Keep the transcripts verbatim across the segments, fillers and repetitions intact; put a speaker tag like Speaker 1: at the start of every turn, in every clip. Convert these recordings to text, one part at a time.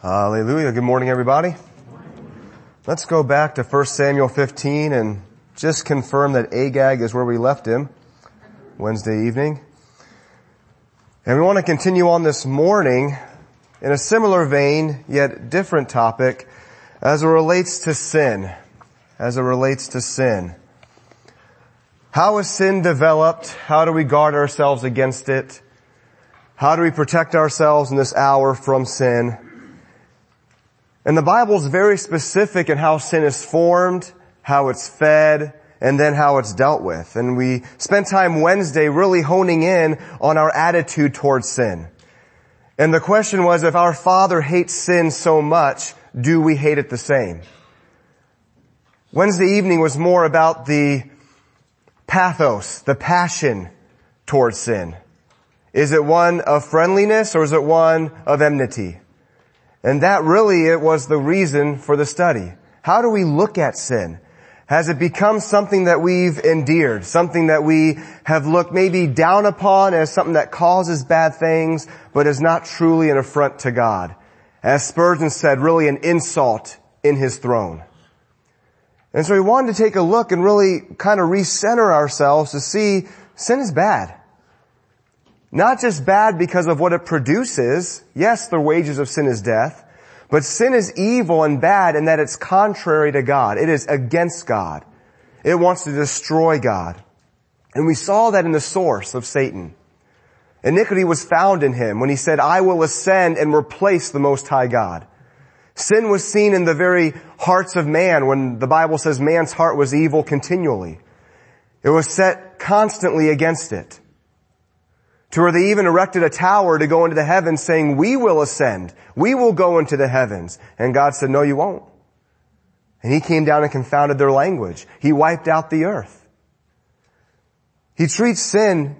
Speaker 1: Hallelujah. Good morning, everybody. Let's go back to First Samuel fifteen and just confirm that Agag is where we left him Wednesday evening. And we want to continue on this morning in a similar vein, yet different topic, as it relates to sin. As it relates to sin. How is sin developed? How do we guard ourselves against it? How do we protect ourselves in this hour from sin? And the Bible is very specific in how sin is formed, how it's fed, and then how it's dealt with. And we spent time Wednesday really honing in on our attitude towards sin. And the question was, if our Father hates sin so much, do we hate it the same? Wednesday evening was more about the pathos, the passion towards sin. Is it one of friendliness or is it one of enmity? And that really it was the reason for the study. How do we look at sin? Has it become something that we've endeared, something that we have looked maybe down upon as something that causes bad things, but is not truly an affront to God? As Spurgeon said, really an insult in His throne. And so we wanted to take a look and really kind of recenter ourselves to see sin is bad. Not just bad because of what it produces. Yes, the wages of sin is death. But sin is evil and bad in that it's contrary to God. It is against God. It wants to destroy God. And we saw that in the source of Satan. Iniquity was found in him when he said, I will ascend and replace the Most High God. Sin was seen in the very hearts of man when the Bible says man's heart was evil continually. It was set constantly against it. To where they even erected a tower to go into the heavens saying, we will ascend. We will go into the heavens. And God said, no, you won't. And He came down and confounded their language. He wiped out the earth. He treats sin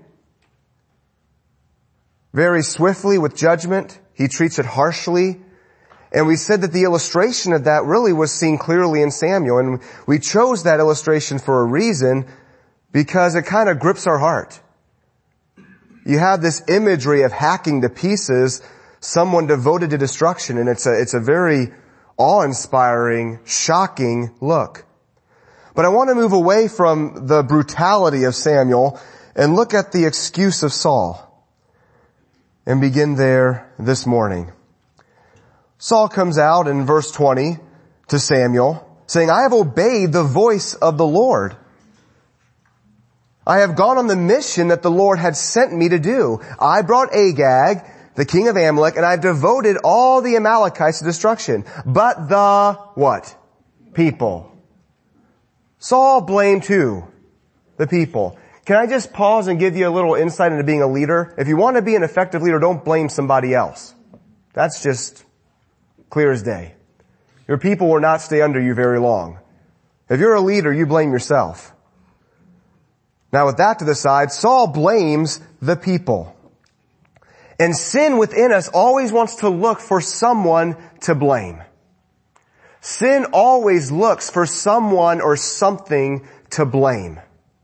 Speaker 1: very swiftly with judgment. He treats it harshly. And we said that the illustration of that really was seen clearly in Samuel. And we chose that illustration for a reason because it kind of grips our heart. You have this imagery of hacking to pieces someone devoted to destruction, and it's a, it's a very awe-inspiring, shocking look. But I want to move away from the brutality of Samuel and look at the excuse of Saul and begin there this morning. Saul comes out in verse twenty to Samuel saying, I have obeyed the voice of the Lord. I have gone on the mission that the Lord had sent me to do. I brought Agag, the king of Amalek, and I've devoted all the Amalekites to destruction. But the, what? People. Saul blamed who? The people. Can I just pause and give you a little insight into being a leader? If you want to be an effective leader, don't blame somebody else. That's just clear as day. Your people will not stay under you very long. If you're a leader, you blame yourself. Now with that to the side, Saul blames the people. And sin within us always wants to look for someone to blame. Sin always looks for someone or something to blame.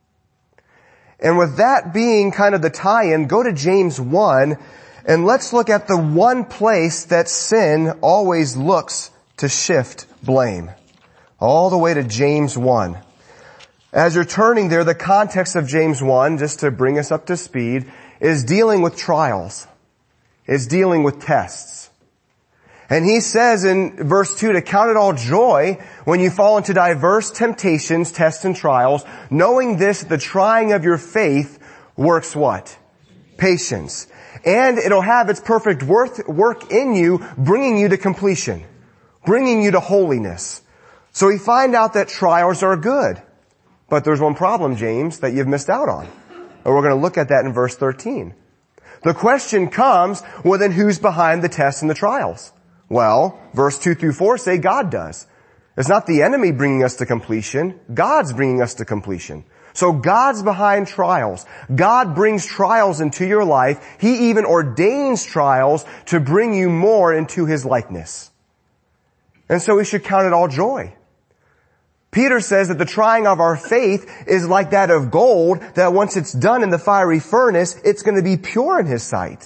Speaker 1: And with that being kind of the tie-in, go to James one and let's look at the one place that sin always looks to shift blame. All the way to James one. As you're turning there, the context of James one, just to bring us up to speed, is dealing with trials. It's dealing with tests. And he says in verse two to count it all joy when you fall into diverse temptations, tests, and trials, knowing this, the trying of your faith works what? Patience. And it'll have its perfect work, work in you, bringing you to completion, bringing you to holiness. So we find out that trials are good. But there's one problem, James, that you've missed out on. And we're going to look at that in verse thirteen. The question comes, well then who's behind the tests and the trials? Well, verse two through four say God does. It's not the enemy bringing us to completion. God's bringing us to completion. So God's behind trials. God brings trials into your life. He even ordains trials to bring you more into His likeness. And so we should count it all joy. Peter says that the trying of our faith is like that of gold, that once it's done in the fiery furnace, it's going to be pure in His sight.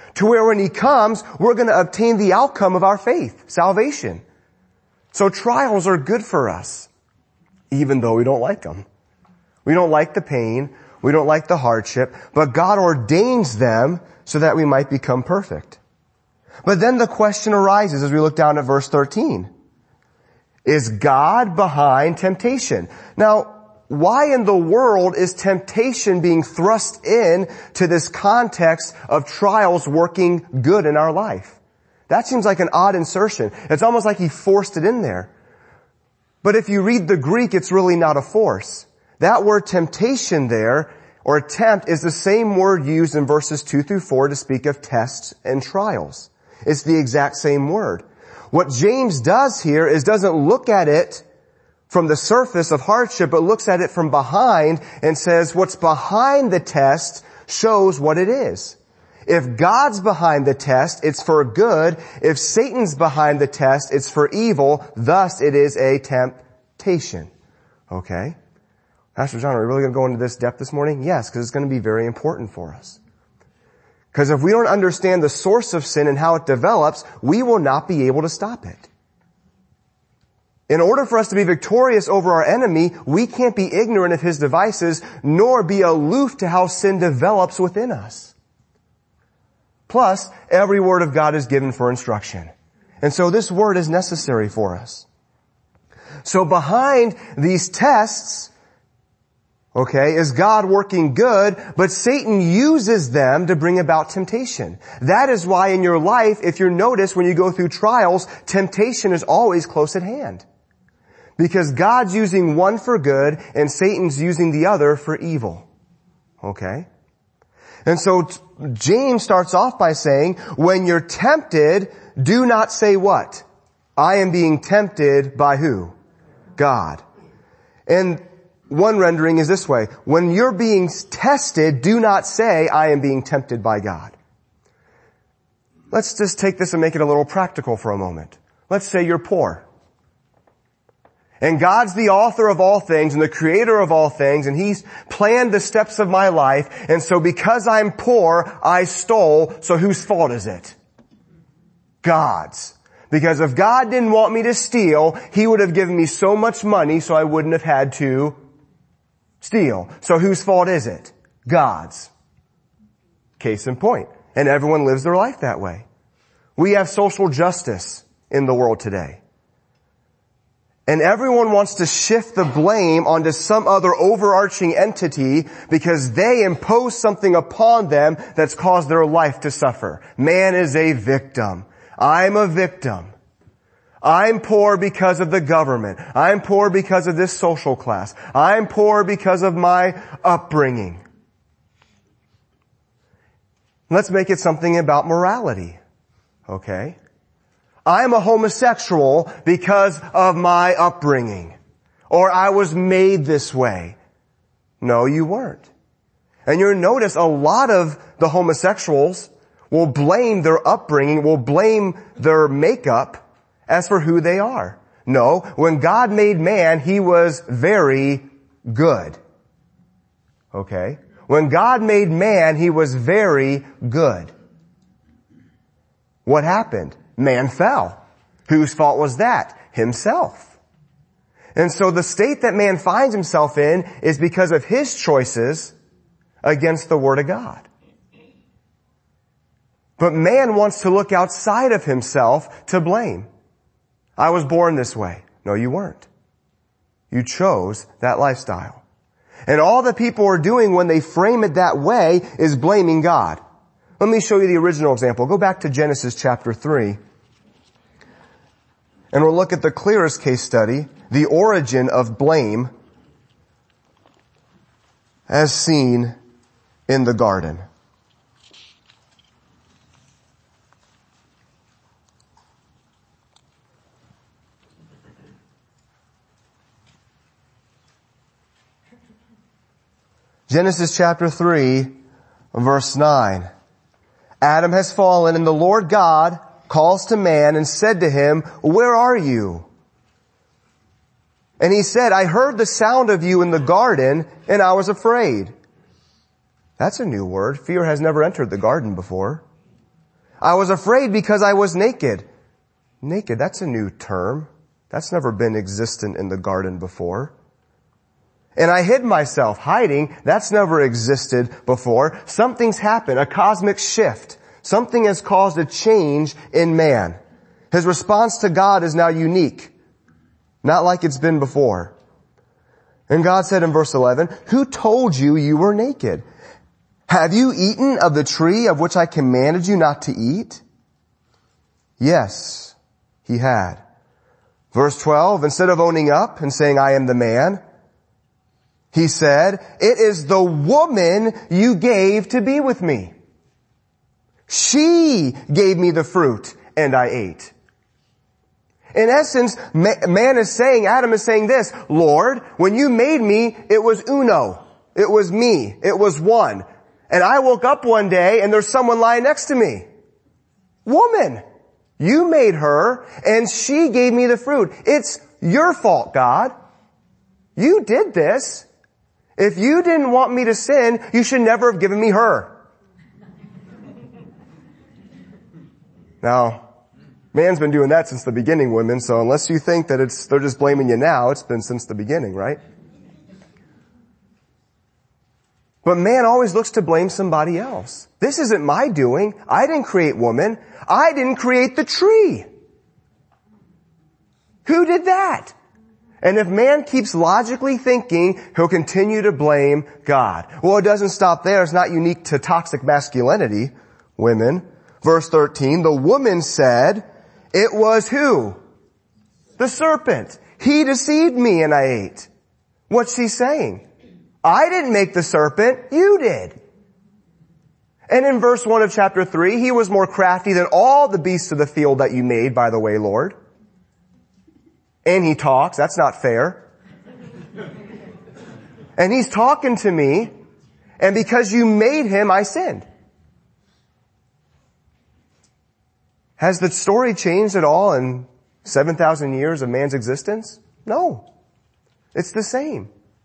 Speaker 1: to where when he comes, we're going to obtain the outcome of our faith, salvation. So trials are good for us, even though we don't like them. We don't like the pain. We don't like the hardship, but God ordains them so that we might become perfect. But then the question arises as we look down at verse thirteen. Is God behind temptation? Now, why in the world is temptation being thrust in to this context of trials working good in our life? That seems like an odd insertion. It's almost like he forced it in there. But if you read the Greek, it's really not a force. That word temptation there, or tempt, is the same word used in verses two through four to speak of tests and trials. It's the exact same word. What James does here is doesn't look at it from the surface of hardship, but looks at it from behind and says what's behind the test shows what it is. If God's behind the test, it's for good. If Satan's behind the test, it's for evil. Thus, it is a temptation. Okay? Pastor John, are we really going to go into this depth this morning? Yes, because it's going to be very important for us. Because if we don't understand the source of sin and how it develops, we will not be able to stop it. In order for us to be victorious over our enemy, we can't be ignorant of his devices, nor be aloof to how sin develops within us. Plus, every word of God is given for instruction. And so this word is necessary for us. So behind these tests, okay, is God working good, but Satan uses them to bring about temptation. That is why in your life, if you notice when you go through trials, temptation is always close at hand. Because God's using one for good and Satan's using the other for evil. Okay? And so James starts off by saying, when you're tempted, do not say what? I am being tempted by who? God. And one rendering is this way. When you're being tested, do not say, I am being tempted by God. Let's just take this and make it a little practical for a moment. Let's say you're poor. And God's the author of all things and the creator of all things, and He's planned the steps of my life, and so because I'm poor, I stole, so whose fault is it? God's. Because if God didn't want me to steal, He would have given me so much money so I wouldn't have had to steal. So whose fault is it? God's. Case in point. And everyone lives their life that way. We have social justice in the world today. And everyone wants to shift the blame onto some other overarching entity because they impose something upon them that's caused their life to suffer. Man is a victim. I'm a victim. I'm poor because of the government. I'm poor because of this social class. I'm poor because of my upbringing. Let's make it something about morality. Okay? I'm a homosexual because of my upbringing. Or I was made this way. No, you weren't. And you'll notice a lot of the homosexuals will blame their upbringing, will blame their makeup as for who they are. No, when God made man, He was very good. Okay? When God made man, He was very good. What happened? Man fell. Whose fault was that? Himself. And so the state that man finds himself in is because of his choices against the Word of God. But man wants to look outside of himself to blame. I was born this way. No, you weren't. You chose that lifestyle. And all that people are doing when they frame it that way is blaming God. Let me show you the original example. Go back to Genesis chapter three. And we'll look at the clearest case study, the origin of blame as seen in the garden. Genesis chapter three, verse nine. Adam has fallen, and the Lord God calls to man and said to him, where are you? And he said, I heard the sound of you in the garden, and I was afraid. That's a new word. Fear has never entered the garden before. I was afraid because I was naked. Naked, that's a new term. That's never been existent in the garden before. And I hid myself. Hiding, that's never existed before. Something's happened, a cosmic shift. Something has caused a change in man. His response to God is now unique, not like it's been before. And God said in verse eleven, who told you you were naked? Have you eaten of the tree of which I commanded you not to eat? Yes, he had. Verse twelve, instead of owning up and saying, I am the man, he said, it is the woman you gave to be with me. She gave me the fruit and I ate. In essence, man is saying, Adam is saying this, Lord, when you made me, it was uno. It was me. It was one. And I woke up one day and there's someone lying next to me. Woman, you made her and she gave me the fruit. It's your fault, God. You did this. If you didn't want me to sin, you should never have given me her. Now, man's been doing that since the beginning, women, so unless you think that it's, they're just blaming you now, it's been since the beginning, right? But man always looks to blame somebody else. This isn't my doing. I didn't create woman. I didn't create the tree. Who did that? And if man keeps logically thinking, he'll continue to blame God. Well, it doesn't stop there. It's not unique to toxic masculinity, women. Verse thirteen, the woman said, it was who? The serpent. He deceived me and I ate. What's she saying? I didn't make the serpent, you did. And in verse one of chapter three, he was more crafty than all the beasts of the field that you made, by the way, Lord. And he talks, that's not fair. And he's talking to me, and because you made him, I sinned. Has the story changed at all in seven thousand years of man's existence? No. It's the same.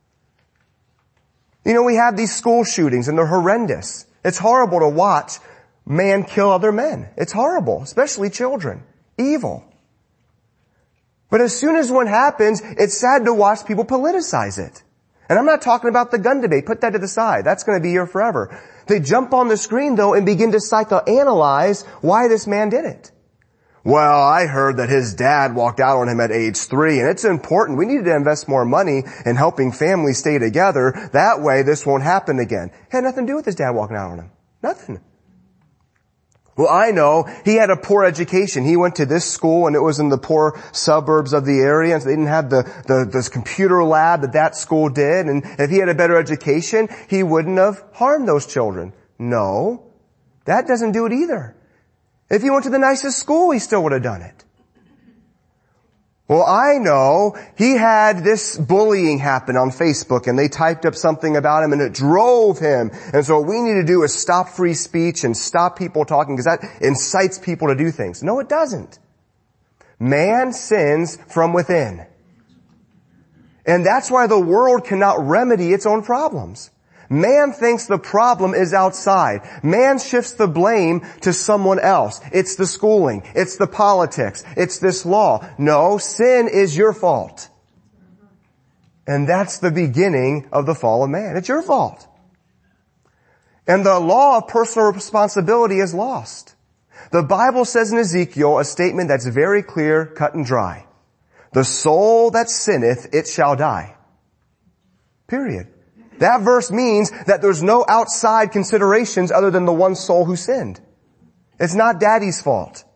Speaker 1: You know, we have these school shootings and they're horrendous. It's horrible to watch man kill other men. It's horrible, especially children. Evil. But as soon as one happens, it's sad to watch people politicize it. And I'm not talking about the gun debate. Put that to the side. That's going to be here forever. They jump on the screen, though, and begin to psychoanalyze why this man did it. Well, I heard that his dad walked out on him at age three, and it's important. We need to invest more money in helping families stay together. That way, this won't happen again. Had nothing to do with his dad walking out on him. Nothing. Well, I know he had a poor education. He went to this school, and it was in the poor suburbs of the area, and so they didn't have the, the this computer lab that that school did. And if he had a better education, he wouldn't have harmed those children. No, that doesn't do it either. If he went to the nicest school, he still would have done it. Well, I know he had this bullying happen on Facebook, and they typed up something about him, and it drove him. And so what we need to do is stop free speech and stop people talking, because that incites people to do things. No, it doesn't. Man sins from within. And that's why the world cannot remedy its own problems. Man thinks the problem is outside. Man shifts the blame to someone else. It's the schooling. It's the politics. It's this law. No, sin is your fault. And that's the beginning of the fall of man. It's your fault. And the law of personal responsibility is lost. The Bible says in Ezekiel a statement that's very clear, cut and dry. The soul that sinneth, it shall die. Period. That verse means that there's no outside considerations other than the one soul who sinned. It's not daddy's fault.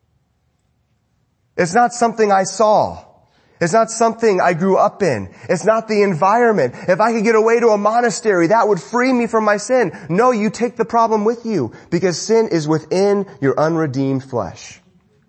Speaker 1: It's not something I saw. It's not something I grew up in. It's not the environment. If I could get away to a monastery, that would free me from my sin. No, you take the problem with you, because sin is within your unredeemed flesh.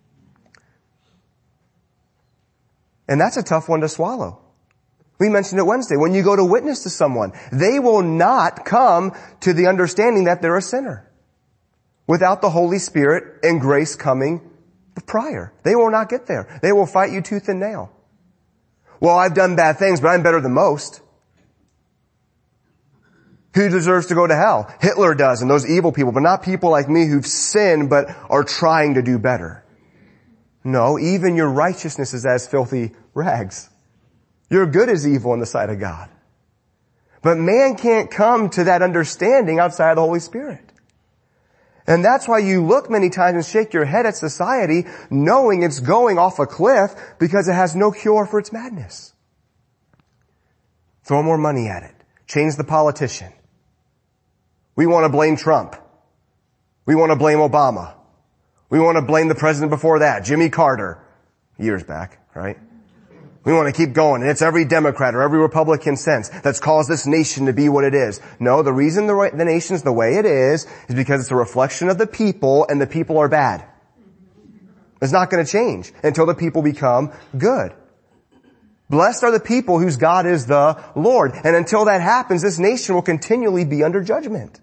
Speaker 1: And that's a tough one to swallow. We mentioned it Wednesday. When you go to witness to someone, they will not come to the understanding that they're a sinner without the Holy Spirit and grace coming prior. They will not get there. They will fight you tooth and nail. Well, I've done bad things, but I'm better than most. Who deserves to go to hell? Hitler does, and those evil people, but not people like me who've sinned but are trying to do better. No, even your righteousness is as filthy rags. You're good as evil in the sight of God. But man can't come to that understanding outside of the Holy Spirit. And that's why you look many times and shake your head at society knowing it's going off a cliff because it has no cure for its madness. Throw more money at it. Change the politician. We want to blame Trump. We want to blame Obama. We want to blame the president before that, Jimmy Carter, years back, right? We want to keep going, and it's every Democrat or every Republican sense that's caused this nation to be what it is. No, the reason the, the nation's the way it is is because it's a reflection of the people, and the people are bad. It's not going to change until the people become good. Blessed are the people whose God is the Lord. And until that happens, this nation will continually be under judgment.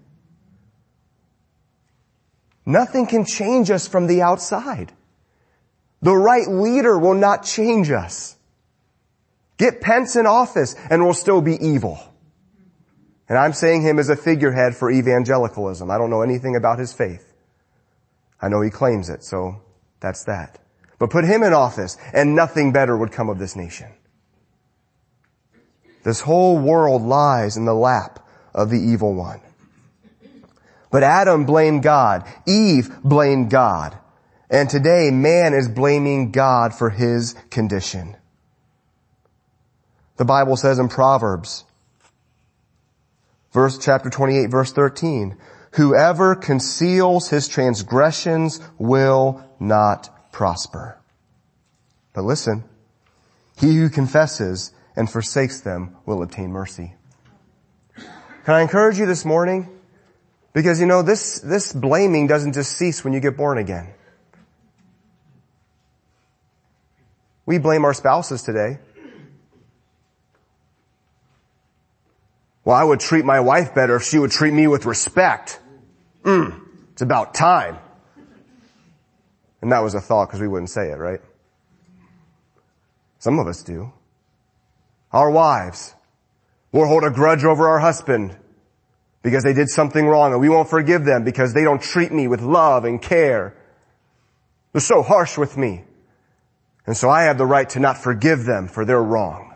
Speaker 1: Nothing can change us from the outside. The right leader will not change us. Get Pence in office and we'll still be evil. And I'm saying him as a figurehead for evangelicalism. I don't know anything about his faith. I know he claims it, so that's that. But put him in office and nothing better would come of this nation. This whole world lies in the lap of the evil one. But Adam blamed God. Eve blamed God. And today man is blaming God for his condition. The Bible says in Proverbs, verse chapter twenty-eight, verse thirteen, whoever conceals his transgressions will not prosper. But listen, he who confesses and forsakes them will obtain mercy. Can I encourage you this morning? Because, you know, this, this blaming doesn't just cease when you get born again. We blame our spouses today. Well, I would treat my wife better if she would treat me with respect. Mm, it's about time. And that was a thought because we wouldn't say it, right? Some of us do. Our wives. We'll hold a grudge over our husband because they did something wrong, and we won't forgive them because they don't treat me with love and care. They're so harsh with me. And so I have the right to not forgive them for their wrong.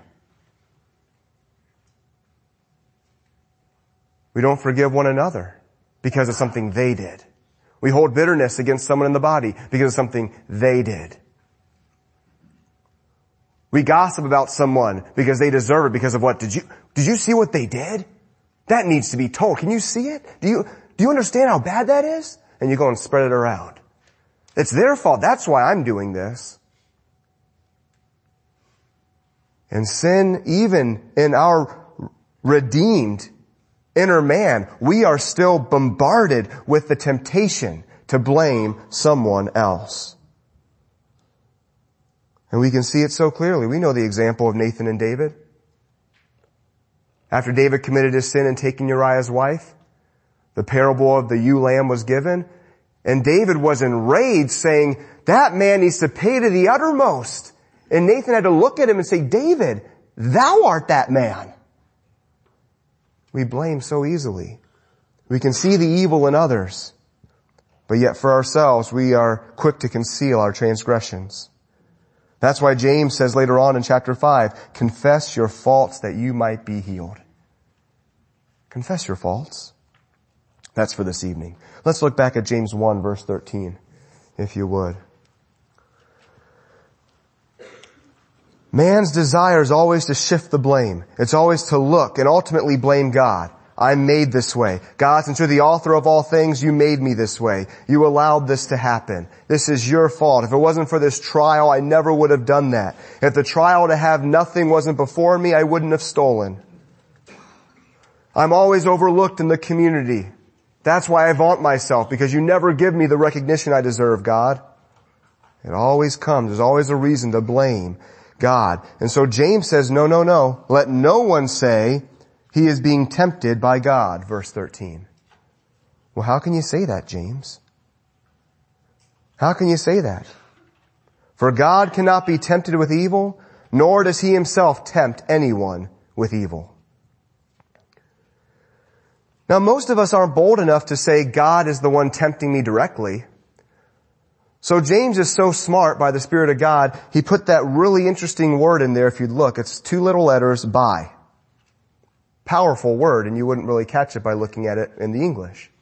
Speaker 1: We don't forgive one another because of something they did. We hold bitterness against someone in the body because of something they did. We gossip about someone because they deserve it because of what? Did you, did you see what they did? That needs to be told. Can you see it? Do you, do you understand how bad that is? And you go and spread it around. It's their fault. That's why I'm doing this. And sin, even in our redeemed inner man, we are still bombarded with the temptation to blame someone else. And we can see it so clearly. We know the example of Nathan and David. After David committed his sin in taking Uriah's wife, the parable of the ewe lamb was given, and David was enraged, saying, that man needs to pay to the uttermost. And Nathan had to look at him and say, David, thou art that man. We blame so easily. We can see the evil in others, but yet for ourselves we are quick to conceal our transgressions. That's why James says later on in chapter five, confess your faults that you might be healed. Confess your faults. That's for this evening. Let's look back at James one verse thirteen, if you would. Man's desire is always to shift the blame. It's always to look and ultimately blame God. I'm made this way. God, since you're the author of all things, you made me this way. You allowed this to happen. This is your fault. If it wasn't for this trial, I never would have done that. If the trial to have nothing wasn't before me, I wouldn't have stolen. I'm always overlooked in the community. That's why I vaunt myself, because you never give me the recognition I deserve, God. It always comes. There's always a reason to blame God. And so James says, no, no, no. Let no one say he is being tempted by God, verse thirteen. Well, how can you say that, James? How can you say that? For God cannot be tempted with evil, nor does he himself tempt anyone with evil. Now, most of us aren't bold enough to say God is the one tempting me directly. So James is so smart by the Spirit of God, he put that really interesting word in there if you'd look. It's two little letters, by. Powerful word, and you wouldn't really catch it by looking at it in the English.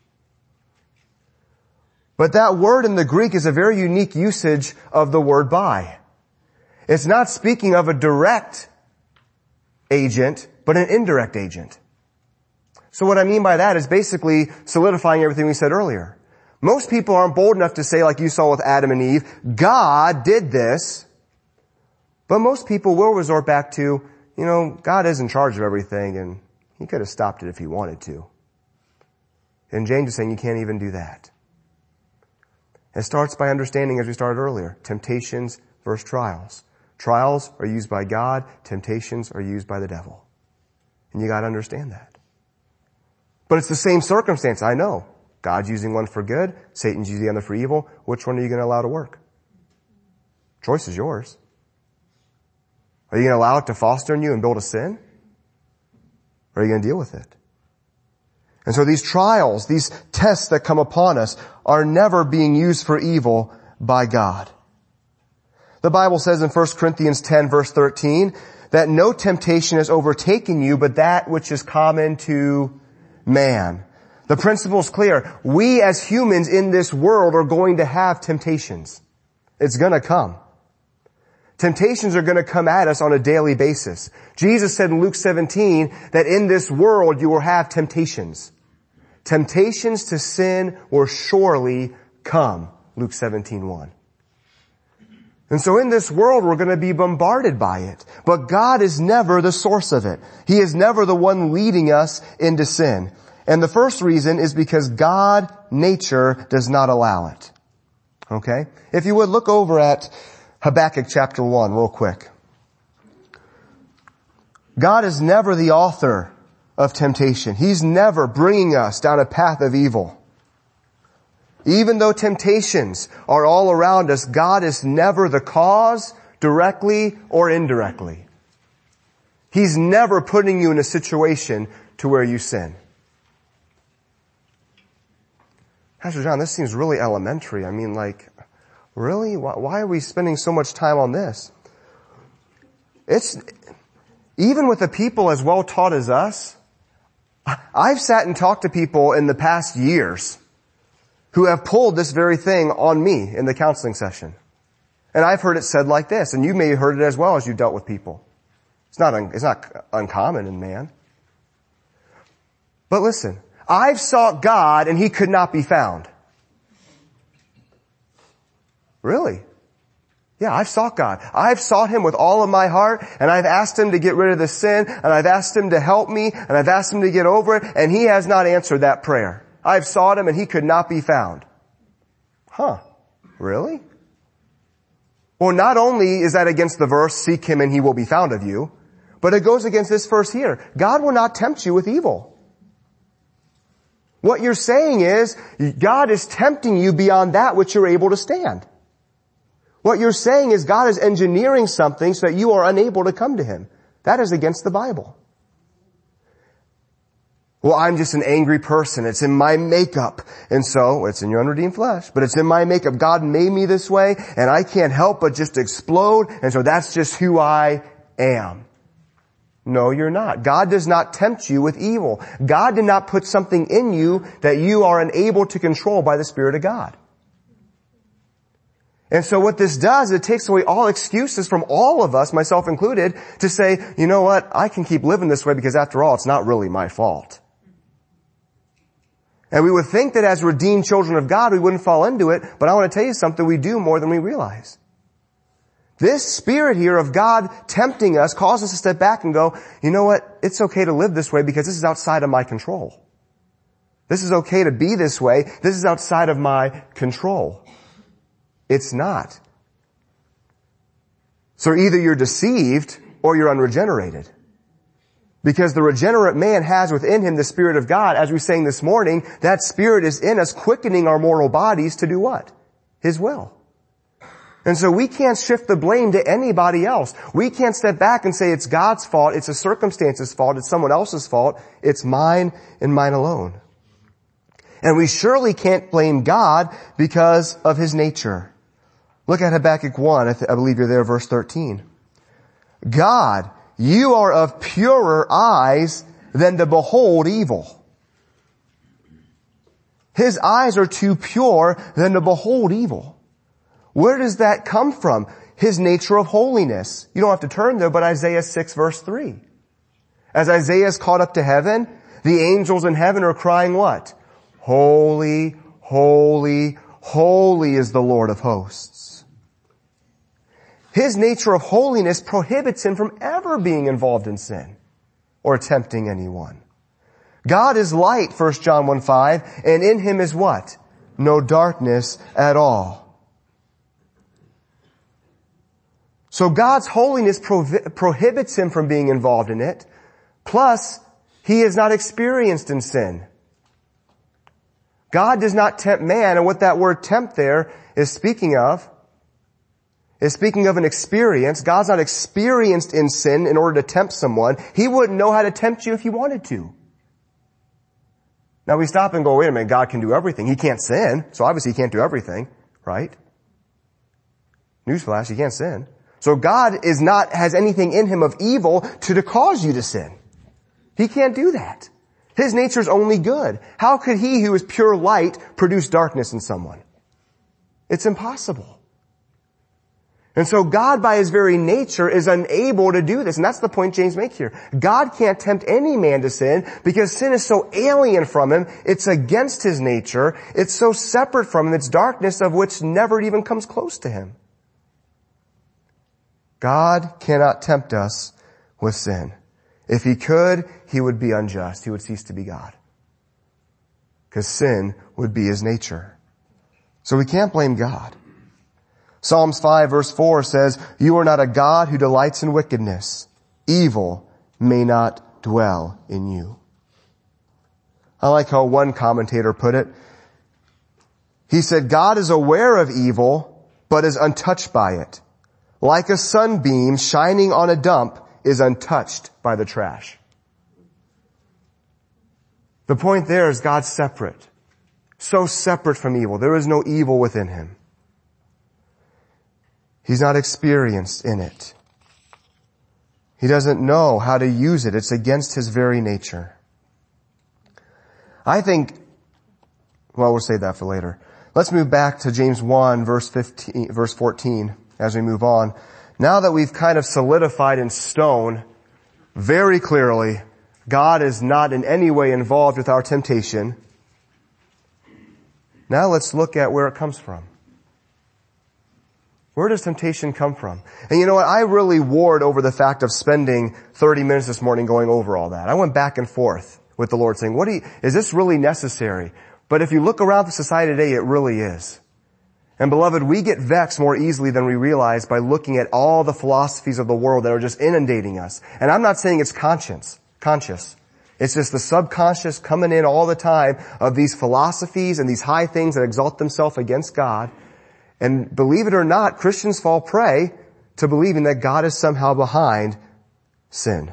Speaker 1: But that word in the Greek is a very unique usage of the word by. It's not speaking of a direct agent, but an indirect agent. So what I mean by that is basically solidifying everything we said earlier. Most people aren't bold enough to say, like you saw with Adam and Eve, God did this. But most people will resort back to, you know, God is in charge of everything and he could have stopped it if he wanted to. And James is saying you can't even do that. It starts by understanding, as we started earlier, temptations versus trials. Trials are used by God. Temptations are used by the devil. And you got to understand that. But it's the same circumstance, I know. God's using one for good. Satan's using the other for evil. Which one are you going to allow to work? Choice is yours. Are you going to allow it to foster in you and build a sin? Or are you going to deal with it? And so these trials, these tests that come upon us are never being used for evil by God. The Bible says in First Corinthians ten verse thirteen that no temptation has overtaken you but that which is common to man. The principle is clear. We as humans in this world are going to have temptations. It's going to come. Temptations are going to come at us on a daily basis. Jesus said in Luke seventeen that in this world you will have temptations. Temptations to sin will surely come. Luke seventeen one. And so in this world we're going to be bombarded by it. But God is never the source of it. He is never the one leading us into sin. And the first reason is because God, nature, does not allow it. Okay? If you would look over at Habakkuk chapter one real quick. God is never the author of temptation. He's never bringing us down a path of evil. Even though temptations are all around us, God is never the cause, directly or indirectly. He's never putting you in a situation to where you sin. Pastor John, this seems really elementary. I mean, like, really? Why are we spending so much time on this? It's, even with the people as well taught as us, I've sat and talked to people in the past years who have pulled this very thing on me in the counseling session. And I've heard it said like this, and you may have heard it as well as you dealt with people. It's not, un, it's not uncommon in man. But listen, I've sought God and he could not be found. Really? Yeah, I've sought God. I've sought him with all of my heart, and I've asked him to get rid of the sin, and I've asked him to help me, and I've asked him to get over it, and he has not answered that prayer. I've sought him and he could not be found. Huh. Really? Well, not only is that against the verse, seek him and he will be found of you, but it goes against this verse here. God will not tempt you with evil. What you're saying is, God is tempting you beyond that which you're able to stand. What you're saying is God is engineering something so that you are unable to come to him. That is against the Bible. Well, I'm just an angry person. It's in my makeup. And so, it's in your unredeemed flesh, but it's in my makeup. God made me this way, and I can't help but just explode, and so that's just who I am. No, you're not. God does not tempt you with evil. God did not put something in you that you are unable to control by the Spirit of God. And so what this does, it takes away all excuses from all of us, myself included, to say, you know what, I can keep living this way because after all, it's not really my fault. And we would think that as redeemed children of God, we wouldn't fall into it, but I want to tell you something, we do more than we realize. This spirit here of God tempting us causes us to step back and go, you know what, it's okay to live this way because this is outside of my control. This is okay to be this way. This is outside of my control. It's not. So either you're deceived or you're unregenerated. Because the regenerate man has within him the Spirit of God. As we sang this morning, that Spirit is in us, quickening our mortal bodies to do what? His will. And so we can't shift the blame to anybody else. We can't step back and say it's God's fault, it's a circumstance's fault, it's someone else's fault. It's mine and mine alone. And we surely can't blame God because of His nature. Look at Habakkuk one, I, th- I believe you're there, verse thirteen. God, you are of purer eyes than to behold evil. His eyes are too pure than to behold evil. Where does that come from? His nature of holiness. You don't have to turn there, but Isaiah six verse three. As Isaiah is caught up to heaven, the angels in heaven are crying what? Holy, holy, holy is the Lord of hosts. His nature of holiness prohibits Him from ever being involved in sin or tempting anyone. God is light, First John one five, and in Him is what? No darkness at all. So God's holiness provi- prohibits Him from being involved in it. Plus, He is not experienced in sin. God does not tempt man, and what that word tempt there is speaking of, is speaking of an experience. God's not experienced in sin in order to tempt someone. He wouldn't know how to tempt you if He wanted to. Now we stop and go, wait a minute, God can do everything. He can't sin, so obviously He can't do everything, right? Newsflash, He can't sin. So God is not, has anything in Him of evil to, to cause you to sin. He can't do that. His nature is only good. How could He who is pure light produce darkness in someone? It's impossible. And so God by His very nature is unable to do this. And that's the point James makes here. God can't tempt any man to sin because sin is so alien from Him. It's against His nature. It's so separate from Him. It's darkness of which never even comes close to Him. God cannot tempt us with sin. If He could, He would be unjust. He would cease to be God. Because sin would be His nature. So we can't blame God. Psalms five verse four says, you are not a God who delights in wickedness. Evil may not dwell in you. I like how one commentator put it. He said, God is aware of evil, but is untouched by it. Like a sunbeam shining on a dump is untouched by the trash. The point there is God's separate. So separate from evil. There is no evil within Him. He's not experienced in it. He doesn't know how to use it. It's against His very nature. I think, well, we'll save that for later. Let's move back to James one verse fifteen, verse fourteen as we move on. Now that we've kind of solidified in stone very clearly, God is not in any way involved with our temptation. Now let's look at where it comes from. Where does temptation come from? And you know what? I really warred over the fact of spending thirty minutes this morning going over all that. I went back and forth with the Lord saying, what do you, is this really necessary? But if you look around the society today, it really is. And beloved, we get vexed more easily than we realize by looking at all the philosophies of the world that are just inundating us. And I'm not saying it's conscious, conscious. It's just the subconscious coming in all the time of these philosophies and these high things that exalt themselves against God. And believe it or not, Christians fall prey to believing that God is somehow behind sin.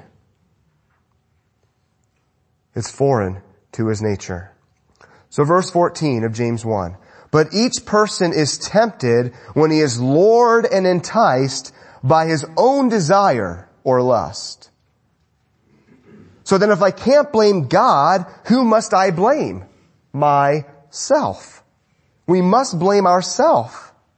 Speaker 1: It's foreign to His nature. So verse fourteen of James one. But each person is tempted when he is lured and enticed by his own desire or lust. So then if I can't blame God, who must I blame? Myself. We must blame ourselves.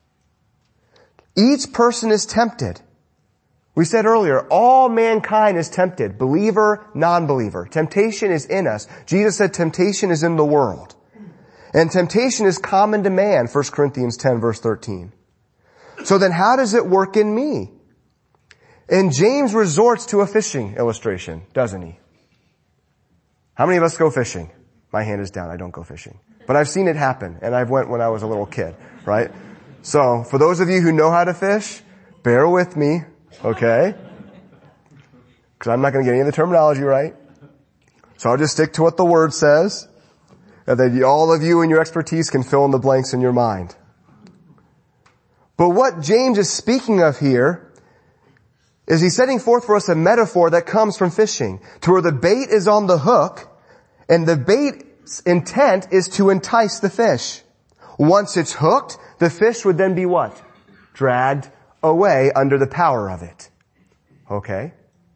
Speaker 1: Each person is tempted. We said earlier, all mankind is tempted. Believer, non-believer. Temptation is in us. Jesus said temptation is in the world. And temptation is common to man, First Corinthians ten verse thirteen. So then how does it work in me? And James resorts to a fishing illustration, doesn't he? How many of us go fishing? My hand is down, I don't go fishing. But I've seen it happen, and I went when I was a little kid, right? So, for those of you who know how to fish, bear with me, okay? Because I'm not going to get any of the terminology right. So I'll just stick to what the Word says. And then all of you and your expertise can fill in the blanks in your mind. But what James is speaking of here is he's setting forth for us a metaphor that comes from fishing, to where the bait is on the hook, and the bait's intent is to entice the fish. Once it's hooked, the fish would then be what? Dragged away under the power of it. Okay?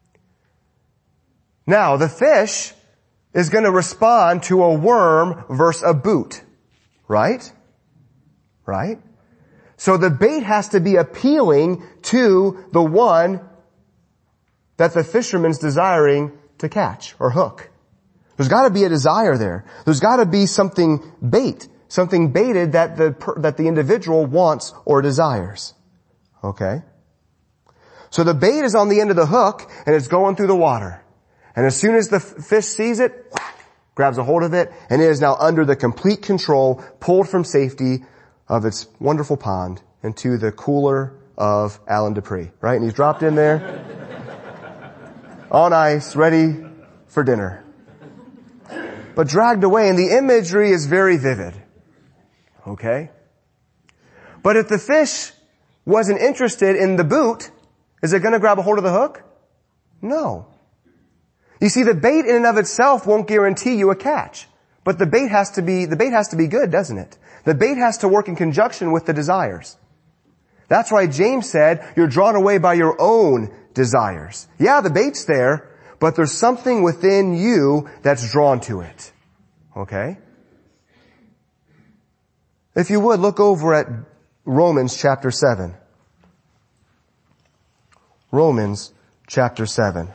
Speaker 1: Now, the fish is going to respond to a worm versus a boot. Right? Right? So the bait has to be appealing to the one that the fisherman's desiring to catch or hook. There's got to be a desire there. There's got to be something bait, something baited that the that the individual wants or desires. Okay? So the bait is on the end of the hook and it's going through the water. And as soon as the f- fish sees it, whack, grabs a hold of it, and it is now under the complete control, pulled from safety of its wonderful pond into the cooler of Alan Dupree, right? And he's dropped in there on ice, ready for dinner. But dragged away, and the imagery is very vivid. Okay? But if the fish wasn't interested in the boot, is it going to grab a hold of the hook? No. You see, the bait in and of itself won't guarantee you a catch. But the bait has to be, the bait has to be good, doesn't it? The bait has to work in conjunction with the desires. That's why James said, you're drawn away by your own desires. Yeah, the bait's there, but there's something within you that's drawn to it. Okay? If you would, look over at Romans chapter seven. Romans chapter seven.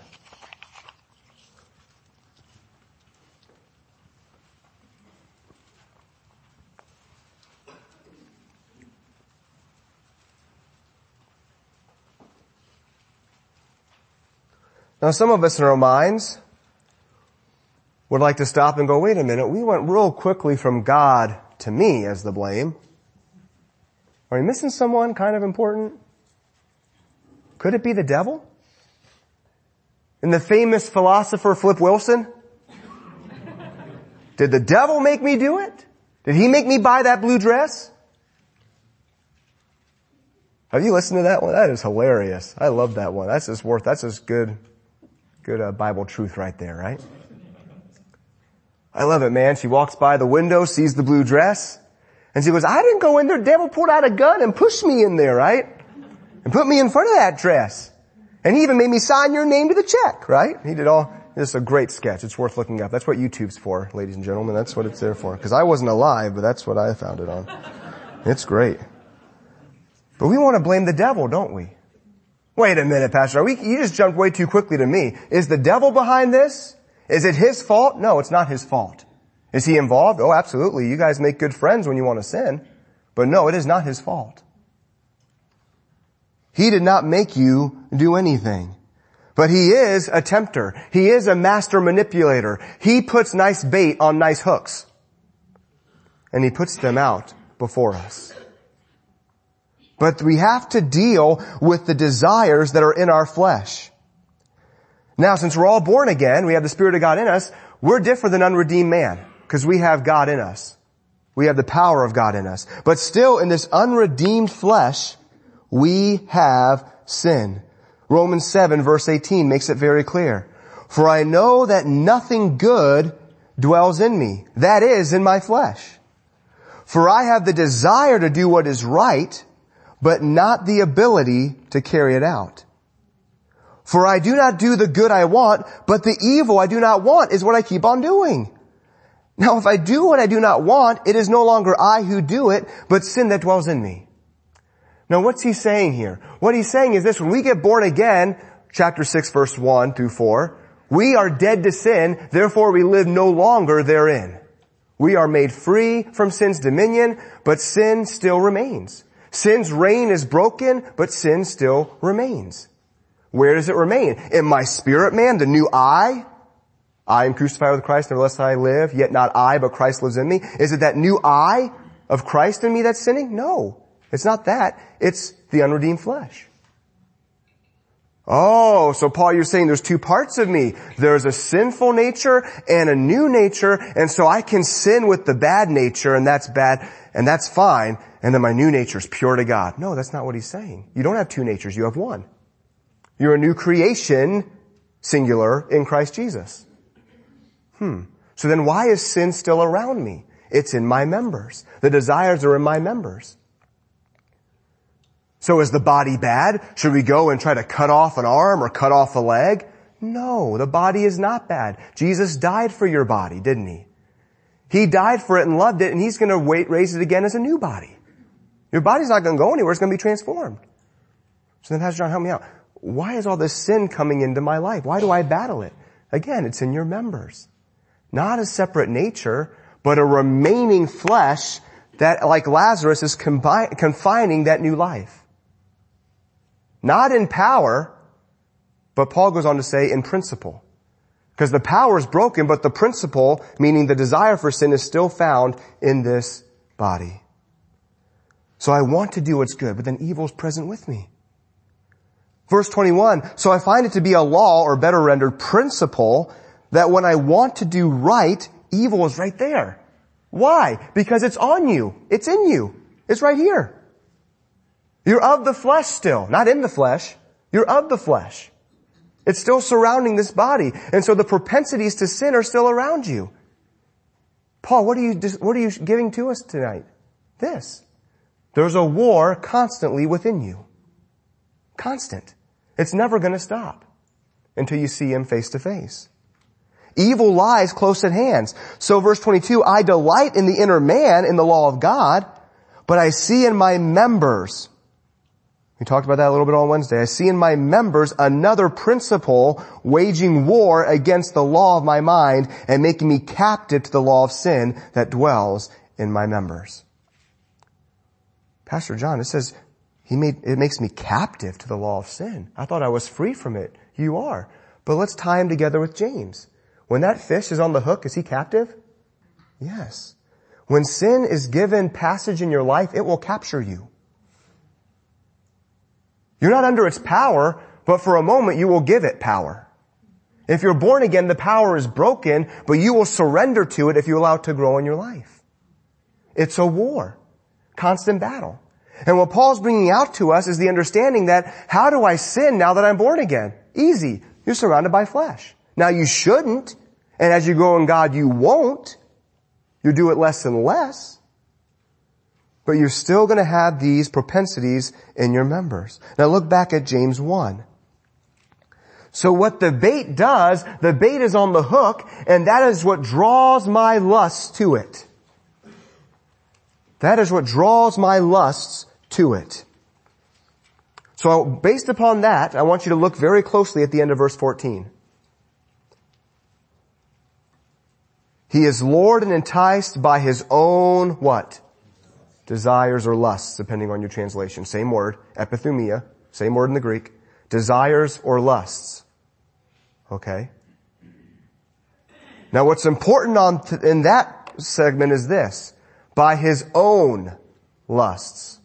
Speaker 1: Now some of us in our minds would like to stop and go, wait a minute, we went real quickly from God to me as the blame. Are we missing someone kind of important? Could it be the devil? And the famous philosopher Flip Wilson? Did the devil make me do it? Did he make me buy that blue dress? Have you listened to that one? That is hilarious. I love that one. That's just worth, that's just good, good uh, Bible truth right there, right? I love it, man. She walks by the window, sees the blue dress, and she goes, I didn't go in there. The devil pulled out a gun and pushed me in there, right? And put me in front of that dress. And he even made me sign your name to the check, right? He did all, this is a great sketch. It's worth looking up. That's what YouTube's for, ladies and gentlemen. That's what it's there for. Because I wasn't alive, but that's what I found it on. It's great. But we want to blame the devil, don't we? Wait a minute, Pastor. Are we, you just jumped way too quickly to me. Is the devil behind this? Is it his fault? No, it's not his fault. Is he involved? Oh, absolutely. You guys make good friends when you want to sin. But no, it is not his fault. He did not make you do anything. But he is a tempter. He is a master manipulator. He puts nice bait on nice hooks. And he puts them out before us. But we have to deal with the desires that are in our flesh. Now, since we're all born again, we have the Spirit of God in us, we're different than unredeemed man, because we have God in us. We have the power of God in us. But still, in this unredeemed flesh, we have sin. Romans seven verse eighteen makes it very clear. For I know that nothing good dwells in me, that is, in my flesh. For I have the desire to do what is right, but not the ability to carry it out. For I do not do the good I want, but the evil I do not want is what I keep on doing. Now if I do what I do not want, it is no longer I who do it, but sin that dwells in me. Now what's he saying here? What he's saying is this: when we get born again, chapter six verse one through four, we are dead to sin, therefore we live no longer therein. We are made free from sin's dominion, but sin still remains. Sin's reign is broken, but sin still remains. Where does it remain? In my spirit man, the new I? I am crucified with Christ, nevertheless I live, yet not I, but Christ lives in me. Is it that new I of Christ in me that's sinning? No. It's not that. It's the unredeemed flesh. Oh, so Paul, you're saying there's two parts of me. There's a sinful nature and a new nature, and so I can sin with the bad nature, and that's bad, and that's fine, and then my new nature is pure to God. No, that's not what he's saying. You don't have two natures, you have one. You're a new creation, singular, in Christ Jesus. Hmm. So then why is sin still around me? It's in my members. The desires are in my members. So is the body bad? Should we go and try to cut off an arm or cut off a leg? No, the body is not bad. Jesus died for your body, didn't he? He died for it and loved it, and he's going to wait, raise it again as a new body. Your body's not going to go anywhere. It's going to be transformed. So then, Pastor John, help me out. Why is all this sin coming into my life? Why do I battle it? Again, it's in your members. Not a separate nature, but a remaining flesh that, like Lazarus, is combi- confining that new life. Not in power, but Paul goes on to say in principle. Because the power is broken, but the principle, meaning the desire for sin, is still found in this body. So I want to do what's good, but then evil is present with me. Verse twenty-one, so I find it to be a law, or better rendered, principle, that when I want to do right, evil is right there. Why? Because it's on you. It's in you. It's right here. You're of the flesh still, not in the flesh. You're of the flesh. It's still surrounding this body. And so the propensities to sin are still around you. Paul, what are you, what are you giving to us tonight? This. There's a war constantly within you. Constant. It's never going to stop until you see him face to face. Evil lies close at hand. So verse twenty-two, I delight in the inner man in the law of God, but I see in my members. We talked about that a little bit on Wednesday. I see in my members another principle waging war against the law of my mind and making me captive to the law of sin that dwells in my members. Pastor John, it says he made, it makes me captive to the law of sin. I thought I was free from it. You are. But let's tie him together with James. When that fish is on the hook, is he captive? Yes. When sin is given passage in your life, it will capture you. You're not under its power, but for a moment you will give it power. If you're born again, the power is broken, but you will surrender to it if you allow it to grow in your life. It's a war. Constant battle. And what Paul's bringing out to us is the understanding that, how do I sin now that I'm born again? Easy. You're surrounded by flesh. Now you shouldn't, and as you grow in God, you won't. You do it less and less. But you're still going to have these propensities in your members. Now look back at James one. So what the bait does, the bait is on the hook, and that is what draws my lusts to it. That is what draws my lusts to it. So based upon that, I want you to look very closely at the end of verse fourteen. He is lured and enticed by his own what? Desires or lusts, depending on your translation. Same word, epithumia, same word in the Greek. Desires or lusts. Okay? Now what's important on th- in that segment is this. By his own lusts.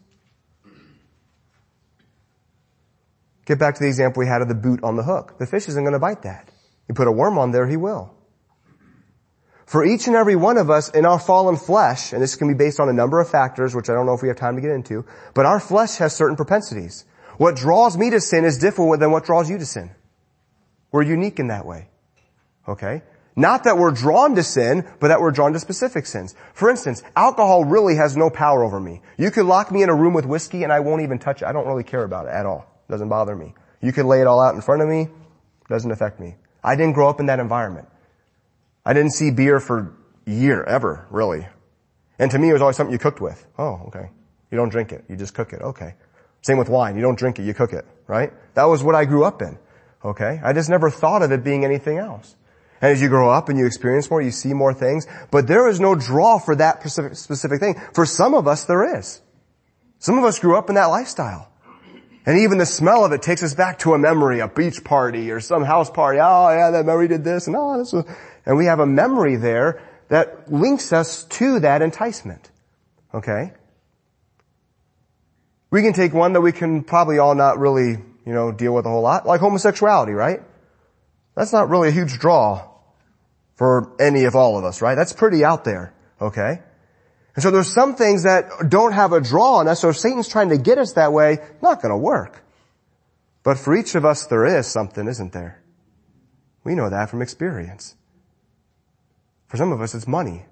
Speaker 1: Get back to the example we had of the boot on the hook. The fish isn't going to bite that. You put a worm on there, he will. For each and every one of us in our fallen flesh, and this can be based on a number of factors, which I don't know if we have time to get into, but our flesh has certain propensities. What draws me to sin is different than what draws you to sin. We're unique in that way. Okay? Not that we're drawn to sin, but that we're drawn to specific sins. For instance, alcohol really has no power over me. You could lock me in a room with whiskey and I won't even touch it. I don't really care about it at all. It doesn't bother me. You could lay it all out in front of me. It doesn't affect me. I didn't grow up in that environment. I didn't see beer for a year, ever, really. And to me, it was always something you cooked with. Oh, okay. You don't drink it. You just cook it. Okay. Same with wine. You don't drink it. You cook it. Right? That was what I grew up in. Okay? I just never thought of it being anything else. And as you grow up and you experience more, you see more things. But there is no draw for that specific, specific thing. For some of us, there is. Some of us grew up in that lifestyle. And even the smell of it takes us back to a memory, a beach party or some house party. Oh, yeah, that memory did this, and oh, this was... And we have a memory there that links us to that enticement. Okay? We can take one that we can probably all not really you know, deal with a whole lot. Like homosexuality, right? That's not really a huge draw for any of all of us, right? That's pretty out there, okay? And so there's some things that don't have a draw on us, so if Satan's trying to get us that way, not gonna work. But for each of us there is something, isn't there? We know that from experience. For some of us it's money.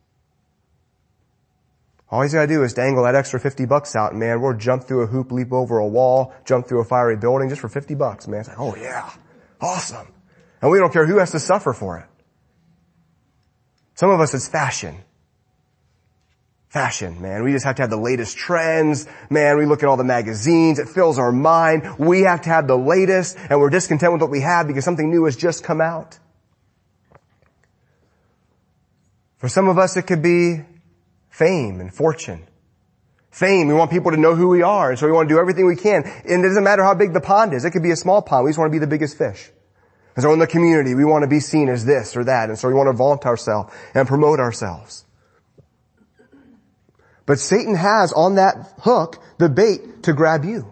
Speaker 1: All he's got to do is dangle that extra fifty bucks out, and man, we'll jump through a hoop, leap over a wall, jump through a fiery building just for fifty bucks, man. It's like, oh yeah, awesome. And we don't care who has to suffer for it. Some of us it's fashion. Fashion, man. We just have to have the latest trends. Man, we look at all the magazines. It fills our mind. We have to have the latest, and we're discontent with what we have because something new has just come out. For some of us, it could be fame and fortune. Fame, we want people to know who we are, and so we want to do everything we can. And it doesn't matter how big the pond is. It could be a small pond. We just want to be the biggest fish. And so in the community, we want to be seen as this or that, and so we want to vaunt ourselves and promote ourselves. But Satan has on that hook the bait to grab you.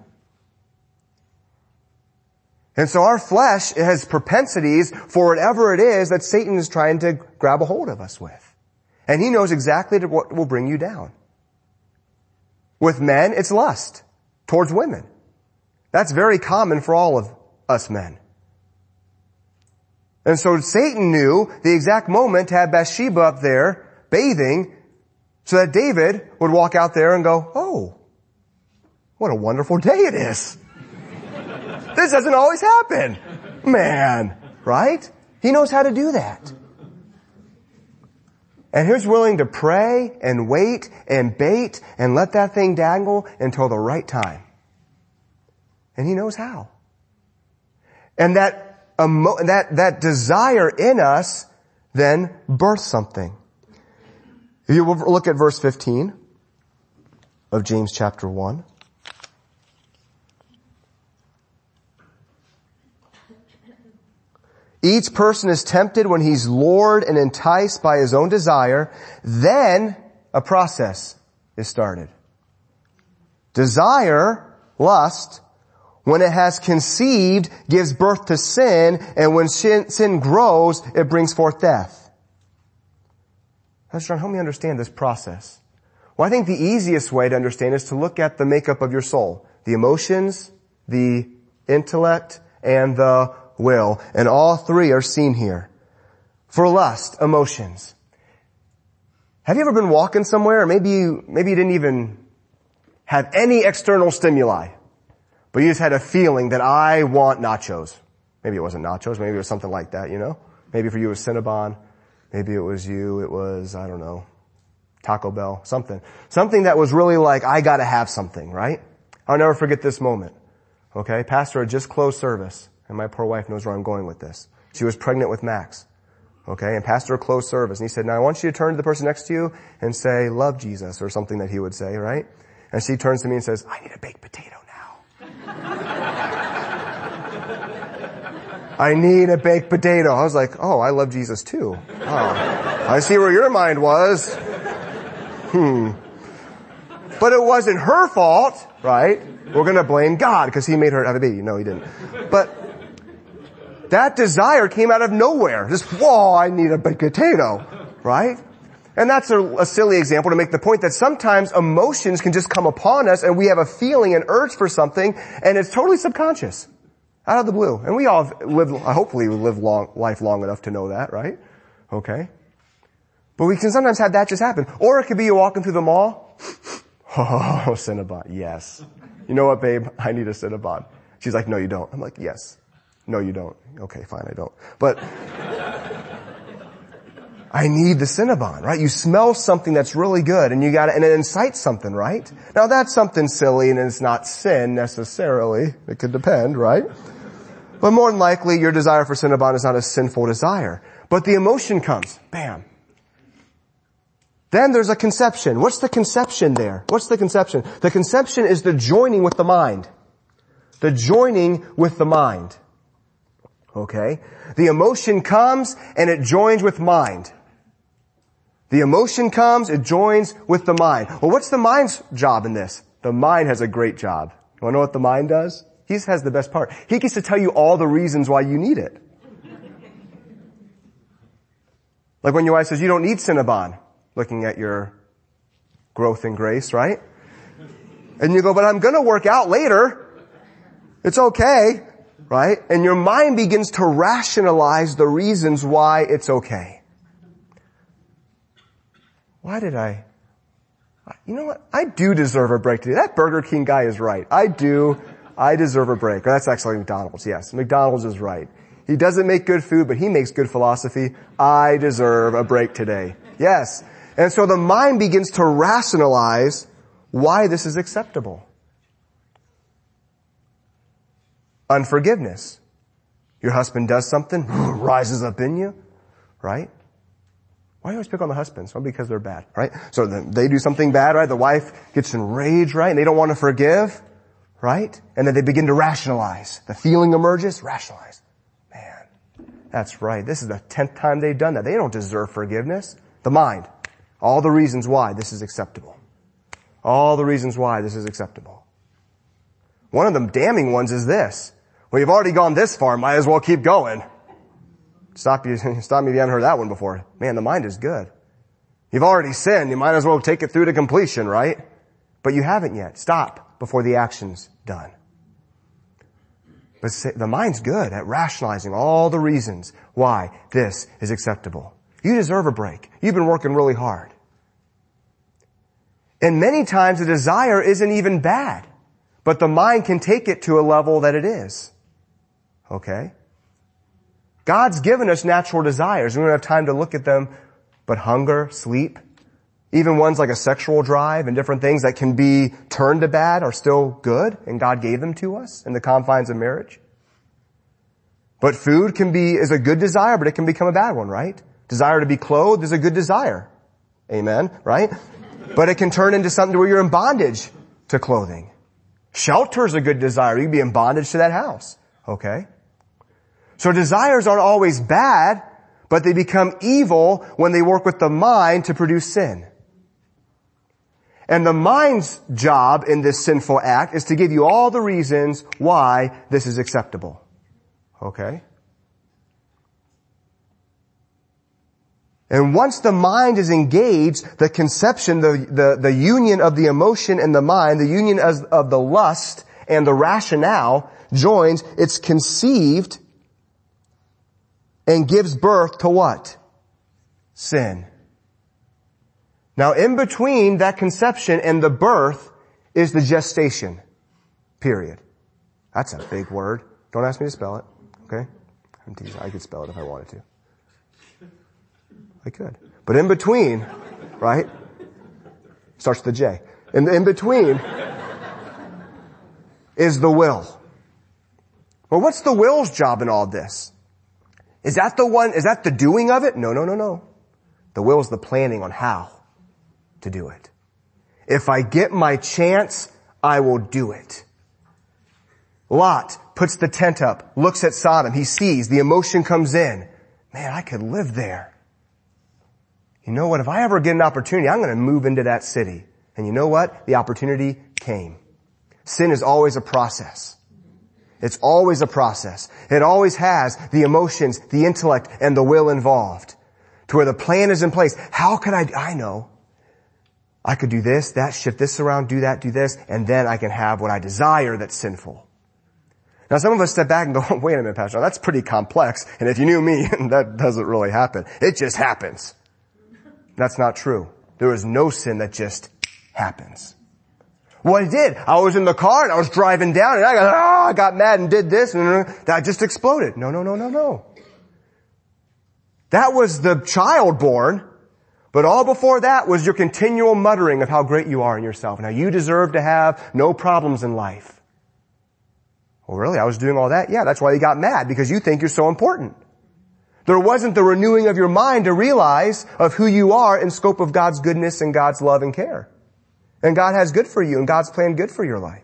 Speaker 1: And so our flesh has propensities for whatever it is that Satan is trying to grab a hold of us with. And he knows exactly what will bring you down. With men, it's lust towards women. That's very common for all of us men. And so Satan knew the exact moment to have Bathsheba up there bathing so that David would walk out there and go, oh, what a wonderful day it is. This doesn't always happen. Man, right? He knows how to do that. And he's willing to pray and wait and bait and let that thing dangle until the right time. And he knows how. And that emo- that that desire in us then births something. If you look at verse fifteen of James chapter one. Each person is tempted when he's lured and enticed by his own desire. Then a process is started. Desire, lust, when it has conceived, gives birth to sin, and when sin, sin grows, it brings forth death. Pastor John, help me understand this process. Well, I think the easiest way to understand is to look at the makeup of your soul. The emotions, the intellect, and the will. And all three are seen here. For lust, emotions. Have you ever been walking somewhere, or maybe you, maybe you didn't even have any external stimuli, but you just had a feeling that I want nachos. Maybe it wasn't nachos, maybe it was something like that, you know? Maybe for you it was Cinnabon. Maybe it was you, it was, I don't know, Taco Bell, something. Something that was really like, I gotta have something, right? I'll never forget this moment. Okay, pastor had just closed service, and my poor wife knows where I'm going with this. She was pregnant with Max. Okay, and pastor closed service, and he said, now I want you to turn to the person next to you and say, love Jesus, or something that he would say, right? And she turns to me and says, I need a baked potato now. I need a baked potato. I was like, oh, I love Jesus too. Oh, I see where your mind was. Hmm. But it wasn't her fault, right? We're gonna blame God because he made her have a baby. No, he didn't. But that desire came out of nowhere. Just, whoa, I need a baked potato, right? And that's a, a silly example to make the point that sometimes emotions can just come upon us and we have a feeling, an urge for something, and it's totally subconscious. Out of the blue. And we all live, hopefully we live long, life long enough to know that, right? Okay. But we can sometimes have that just happen. Or it could be you walking through the mall. Oh, Cinnabon. Yes. You know what, babe? I need a Cinnabon. She's like, no, you don't. I'm like, yes. No, you don't. Okay, fine, I don't. But I need the Cinnabon, right? You smell something that's really good and you got and it incites something, right? Now that's something silly and it's not sin necessarily. It could depend, right? But more than likely your desire for Cinnabon is not a sinful desire. But the emotion comes. Bam. Then there's a conception. What's the conception there? What's the conception? The conception is the joining with the mind. The joining with the mind. Okay? The emotion comes and it joins with mind. The emotion comes, it joins with the mind. Well, what's the mind's job in this? The mind has a great job. You want to know what the mind does? He has the best part. He gets to tell you all the reasons why you need it. Like when your wife says, you don't need Cinnabon, looking at your growth in grace, right? And you go, but I'm gonna work out later. It's okay, right? And your mind begins to rationalize the reasons why it's okay. Why did I? You know what? I do deserve a break today. That Burger King guy is right. I do. I deserve a break. Or that's actually McDonald's, yes. McDonald's is right. He doesn't make good food, but he makes good philosophy. I deserve a break today. Yes. And so the mind begins to rationalize why this is acceptable. Unforgiveness. Your husband does something, rises up in you, right? Why do you always pick on the husbands? Well, because they're bad, right? So they do something bad, right? The wife gets enraged, right? And they don't want to forgive, right? And then they begin to rationalize. The feeling emerges, rationalize. Man, that's right. This is the tenth time they've done that. They don't deserve forgiveness. The mind. All the reasons why this is acceptable. All the reasons why this is acceptable. One of the damning ones is this. Well, you've already gone this far, might as well keep going. Stop you, stop me if you haven't heard that one before. Man, the mind is good. You've already sinned, you might as well take it through to completion, right? But you haven't yet. Stop before the action's done. But the mind's good at rationalizing all the reasons why this is acceptable. You deserve a break. You've been working really hard. And many times the desire isn't even bad, but the mind can take it to a level that it is. Okay? God's given us natural desires. We don't have time to look at them, but hunger, sleep, even ones like a sexual drive and different things that can be turned to bad are still good, and God gave them to us in the confines of marriage. But food can be, is a good desire, but it can become a bad one, right? Desire to be clothed is a good desire. Amen, right? But it can turn into something where you're in bondage to clothing. Shelter is a good desire. You can be in bondage to that house. Okay? So desires aren't always bad, but they become evil when they work with the mind to produce sin. And the mind's job in this sinful act is to give you all the reasons why this is acceptable. Okay? And once the mind is engaged, the conception, the, the, the union of the emotion and the mind, the union of, of the lust and the rationale joins, it's conceived and gives birth to what? Sin. Now in between that conception and the birth is the gestation period. That's a big word. Don't ask me to spell it. Okay? I'm teasing. I could spell it if I wanted to. I could. But in between, right? Starts with a J. In, in between is the will. Well, what's the will's job in all this? Is that the one, is that the doing of it? No, no, no, no. The will is the planning on how to do it. If I get my chance, I will do it. Lot puts the tent up, looks at Sodom. He sees, the emotion comes in. Man, I could live there. You know what? If I ever get an opportunity, I'm going to move into that city. And you know what? The opportunity came. Sin is always a process. It's always a process. It always has the emotions, the intellect, and the will involved. To where the plan is in place. How could I, I know. I could do this, that, shift this around, do that, do this, and then I can have what I desire that's sinful. Now some of us step back and go, oh, wait a minute, Pastor, that's pretty complex. And if you knew me, that doesn't really happen. It just happens. That's not true. There is no sin that just happens. Well, I did. I was in the car and I was driving down and I got, ah, I got mad and did this and that just exploded. No, no, no, no, no. That was the child born, but all before that was your continual muttering of how great you are in yourself and how you deserve to have no problems in life. Well, really? I was doing all that? Yeah, that's why you got mad, because you think you're so important. There wasn't the renewing of your mind to realize of who you are in scope of God's goodness and God's love and care. And God has good for you and God's planned good for your life.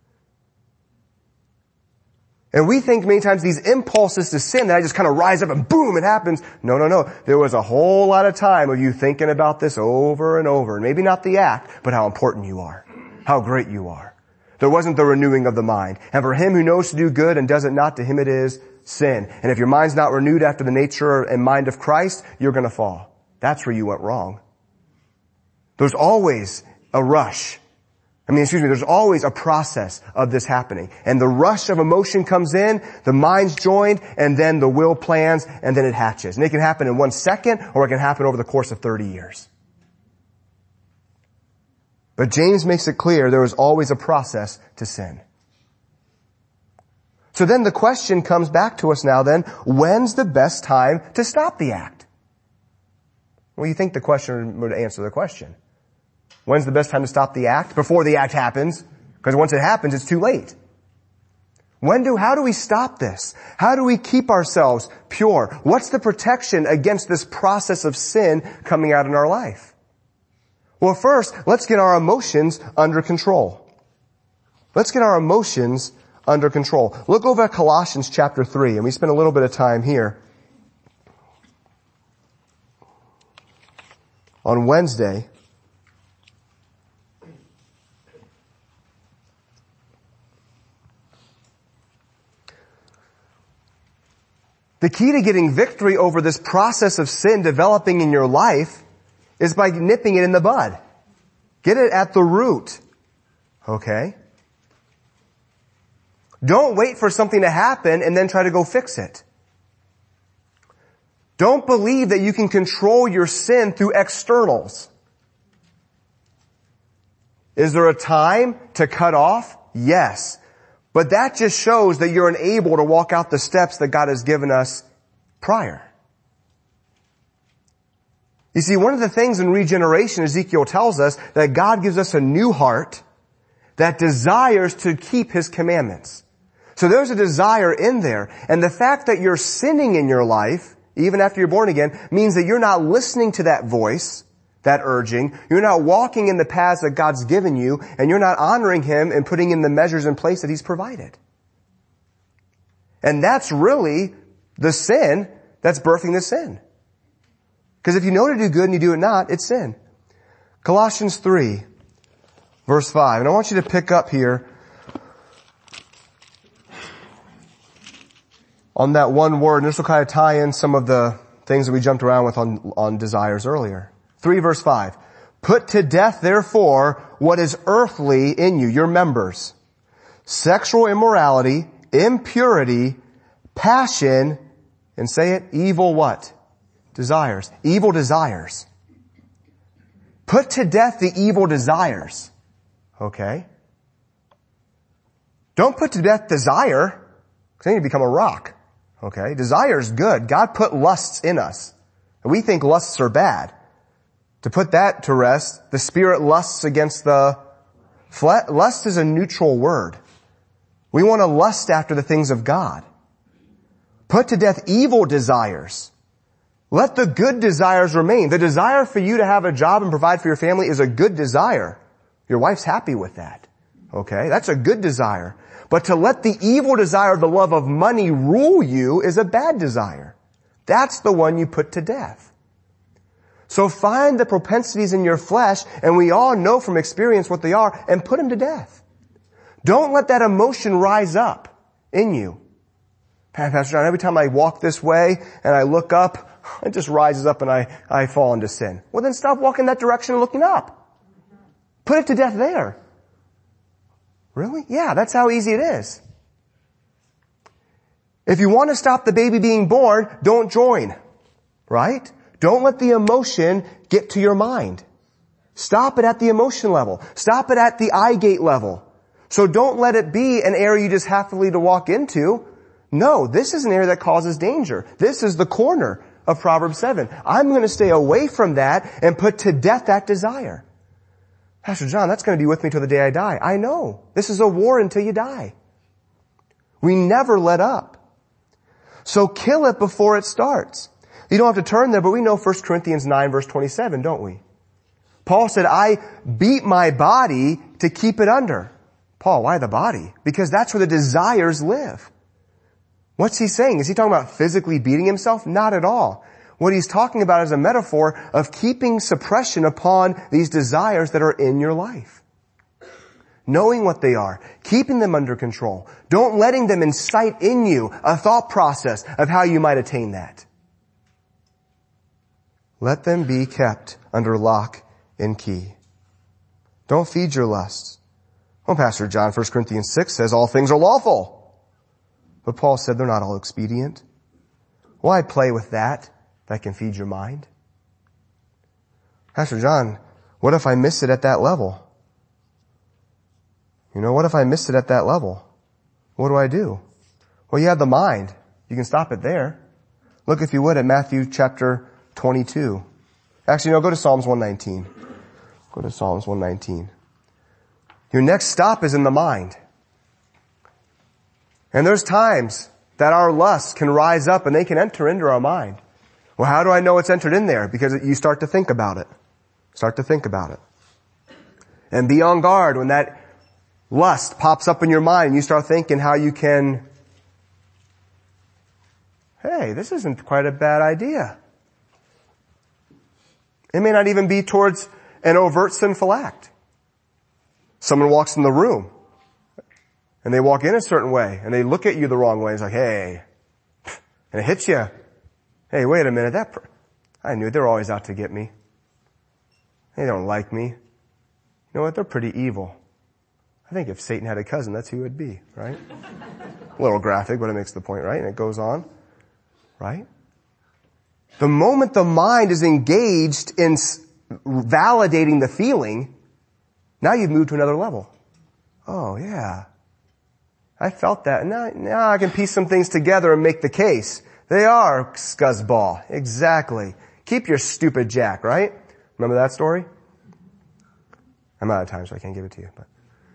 Speaker 1: And we think many times these impulses to sin that I just kind of rise up and boom, it happens. No, no, no. There was a whole lot of time of you thinking about this over and over. And maybe not the act, but how important you are. How great you are. There wasn't the renewing of the mind. And for him who knows to do good and does it not, to him it is sin. And if your mind's not renewed after the nature and mind of Christ, you're going to fall. That's where you went wrong. There's always a rush. I mean, excuse me, there's always a process of this happening. And the rush of emotion comes in, the mind's joined, and then the will plans, and then it hatches. And it can happen in one second, or it can happen over the course of thirty years. But James makes it clear there is always a process to sin. So then the question comes back to us now then, when's the best time to stop the act? Well, you think the question would answer the question. When's the best time to stop the act? Before the act happens. Because once it happens, it's too late. When do, how do we stop this? How do we keep ourselves pure? What's the protection against this process of sin coming out in our life? Well, first, let's get our emotions under control. Let's get our emotions under control. Look over at Colossians chapter three, and we spent a little bit of time here. On Wednesday, the key to getting victory over this process of sin developing in your life is by nipping it in the bud. Get it at the root. Okay? Don't wait for something to happen and then try to go fix it. Don't believe that you can control your sin through externals. Is there a time to cut off? Yes. But that just shows that you're unable to walk out the steps that God has given us prior. You see, one of the things in regeneration, Ezekiel tells us that God gives us a new heart that desires to keep His commandments. So there's a desire in there. And the fact that you're sinning in your life, even after you're born again, means that you're not listening to that voice, that urging. You're not walking in the paths that God's given you, and you're not honoring Him and putting in the measures in place that He's provided. And that's really the sin that's birthing the sin. Because if you know to do good and you do it not, it's sin. Colossians three, verse five. And I want you to pick up here on that one word. And this will kind of tie in some of the things that we jumped around with on, on desires earlier. three verse five. Put to death, therefore, what is earthly in you, your members. Sexual immorality, impurity, passion, and say it, evil what? Desires. Evil desires. Put to death the evil desires. Okay? Don't put to death desire, because then you become a rock. Okay? Desire is good. God put lusts in us. And we think lusts are bad. To put that to rest, the spirit lusts against the flesh. Lust is a neutral word. We want to lust after the things of God. Put to death evil desires. Let the good desires remain. The desire for you to have a job and provide for your family is a good desire. Your wife's happy with that. Okay? That's a good desire. But to let the evil desire, the love of money, rule you is a bad desire. That's the one you put to death. So find the propensities in your flesh, and we all know from experience what they are, and put them to death. Don't let that emotion rise up in you. Pastor John, every time I walk this way and I look up, it just rises up and I, I fall into sin. Well, then stop walking that direction and looking up. Put it to death there. Really? Yeah, that's how easy it is. If you want to stop the baby being born, don't join. Right? Don't let the emotion get to your mind. Stop it at the emotion level. Stop it at the eye gate level. So don't let it be an area you just happily to walk into. No, this is an area that causes danger. This is the corner of Proverbs seven. I'm going to stay away from that and put to death that desire. Pastor John, that's going to be with me till the day I die. I know. This is a war until you die. We never let up. So kill it before it starts. You don't have to turn there, but we know First Corinthians nine verse twenty-seven, don't we? Paul said, I beat my body to keep it under. Paul, why the body? Because that's where the desires live. What's he saying? Is he talking about physically beating himself? Not at all. What he's talking about is a metaphor of keeping suppression upon these desires that are in your life. knowing what they are, keeping them under control. Don't letting them incite in you a thought process of how you might attain that. Let them be kept under lock and key. Don't feed your lusts. Well, Pastor John, First Corinthians six says all things are lawful. But Paul said they're not all expedient. Why play with that that can feed your mind? Pastor John, what if I miss it at that level? You know, what if I miss it at that level? What do I do? Well, you have the mind. You can stop it there. Look, if you would, at Matthew chapter twenty-two. Actually, no, go to Psalms one nineteen. Go to Psalms one nineteen. Your next stop is in the mind. And there's times that our lusts can rise up and they can enter into our mind. Well, how do I know it's entered in there? Because you start to think about it. Start to think about it. And be on guard when that lust pops up in your mind and you start thinking how you can, hey, this isn't quite a bad idea. It may not even be towards an overt sinful act. Someone walks in the room and they walk in a certain way and they look at you the wrong way. It's like, hey, and it hits you. Hey, wait a minute. That per- I knew they're always out to get me. They don't like me. You know what? They're pretty evil. I think if Satan had a cousin, that's who it would be, right? A little graphic, but it makes the point, right? And it goes on, right? The moment the mind is engaged in validating the feeling, now you've moved to another level. Oh, yeah. I felt that. Now, now I can piece some things together and make the case. They are scuzzball. Exactly. Keep your stupid jack, right? Remember that story? I'm out of time, so I can't give it to you. But.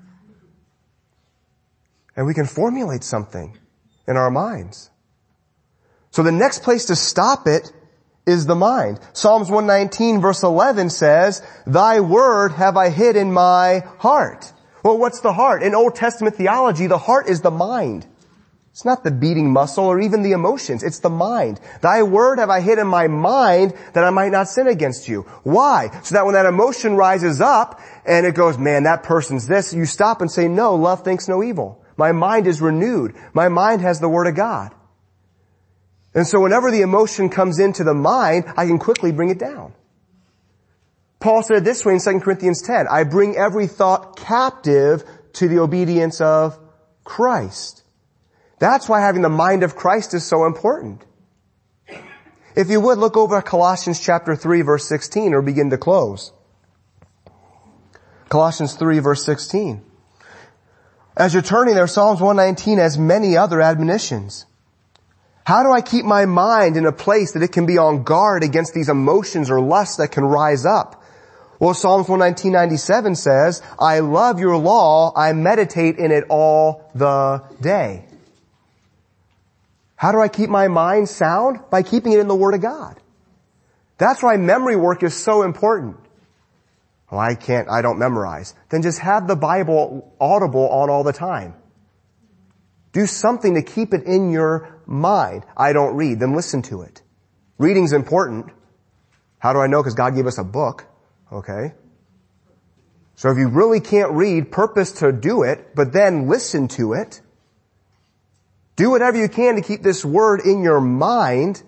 Speaker 1: And we can formulate something in our minds. So the next place to stop it is the mind. Psalms one nineteen verse eleven says, thy word have I hid in my heart. Well, what's the heart? In Old Testament theology, the heart is the mind. It's not the beating muscle or even the emotions. It's the mind. Thy word have I hid in my mind that I might not sin against you. Why? So that when that emotion rises up and it goes, man, that person's this, you stop and say, no, love thinks no evil. My mind is renewed. My mind has the word of God. And so whenever the emotion comes into the mind, I can quickly bring it down. Paul said it this way in Second Corinthians ten, I bring every thought captive to the obedience of Christ. That's why having the mind of Christ is so important. If you would, look over at Colossians chapter three verse sixteen or begin to close. Colossians three verse sixteen. As you're turning there, Psalms one nineteen has many other admonitions. How do I keep my mind in a place that it can be on guard against these emotions or lusts that can rise up? Well, Psalms one nineteen ninety-seven says, I love your law, I meditate in it all the day. How do I keep my mind sound? By keeping it in the Word of God. That's why memory work is so important. Well, I can't, I don't memorize. Then just have the Bible audible on all the time. Do something to keep it in your mind. I don't read, then listen to it. Reading's important. How do I know? Because God gave us a book. Okay? So if you really can't read, purpose to do it, but then listen to it. Do whatever you can to keep this word in your mind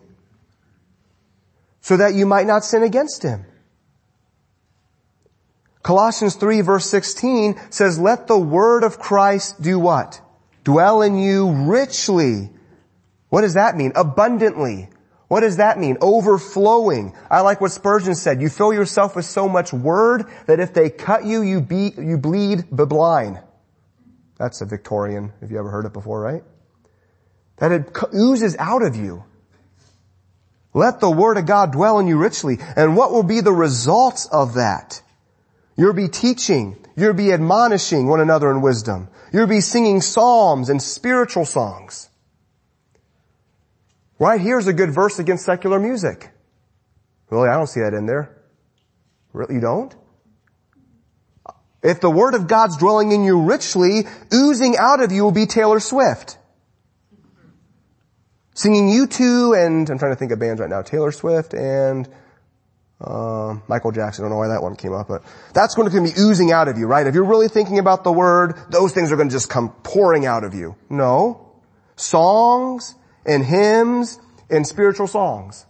Speaker 1: so that you might not sin against Him. Colossians three verse sixteen says, let the word of Christ do what? Dwell in you richly. What does that mean? Abundantly. What does that mean? Overflowing. I like what Spurgeon said. You fill yourself with so much word that if they cut you, you be, you bleed blind. That's a Victorian, if you ever heard it before, right? That it oozes out of you. Let the word of God dwell in you richly. And what will be the results of that? You'll be teaching. You'll be admonishing one another in wisdom. You'll be singing psalms and spiritual songs. Right here's a good verse against secular music. Really, I don't see that in there. Really, you don't? If the word of God's dwelling in you richly, oozing out of you will be Taylor Swift. Singing U two and, I'm trying to think of bands right now, Taylor Swift and, Uh, Michael Jackson, I don't know why that one came up, but that's going to be oozing out of you, right? If you're really thinking about the word, those things are going to just come pouring out of you. No. Songs and hymns and spiritual songs.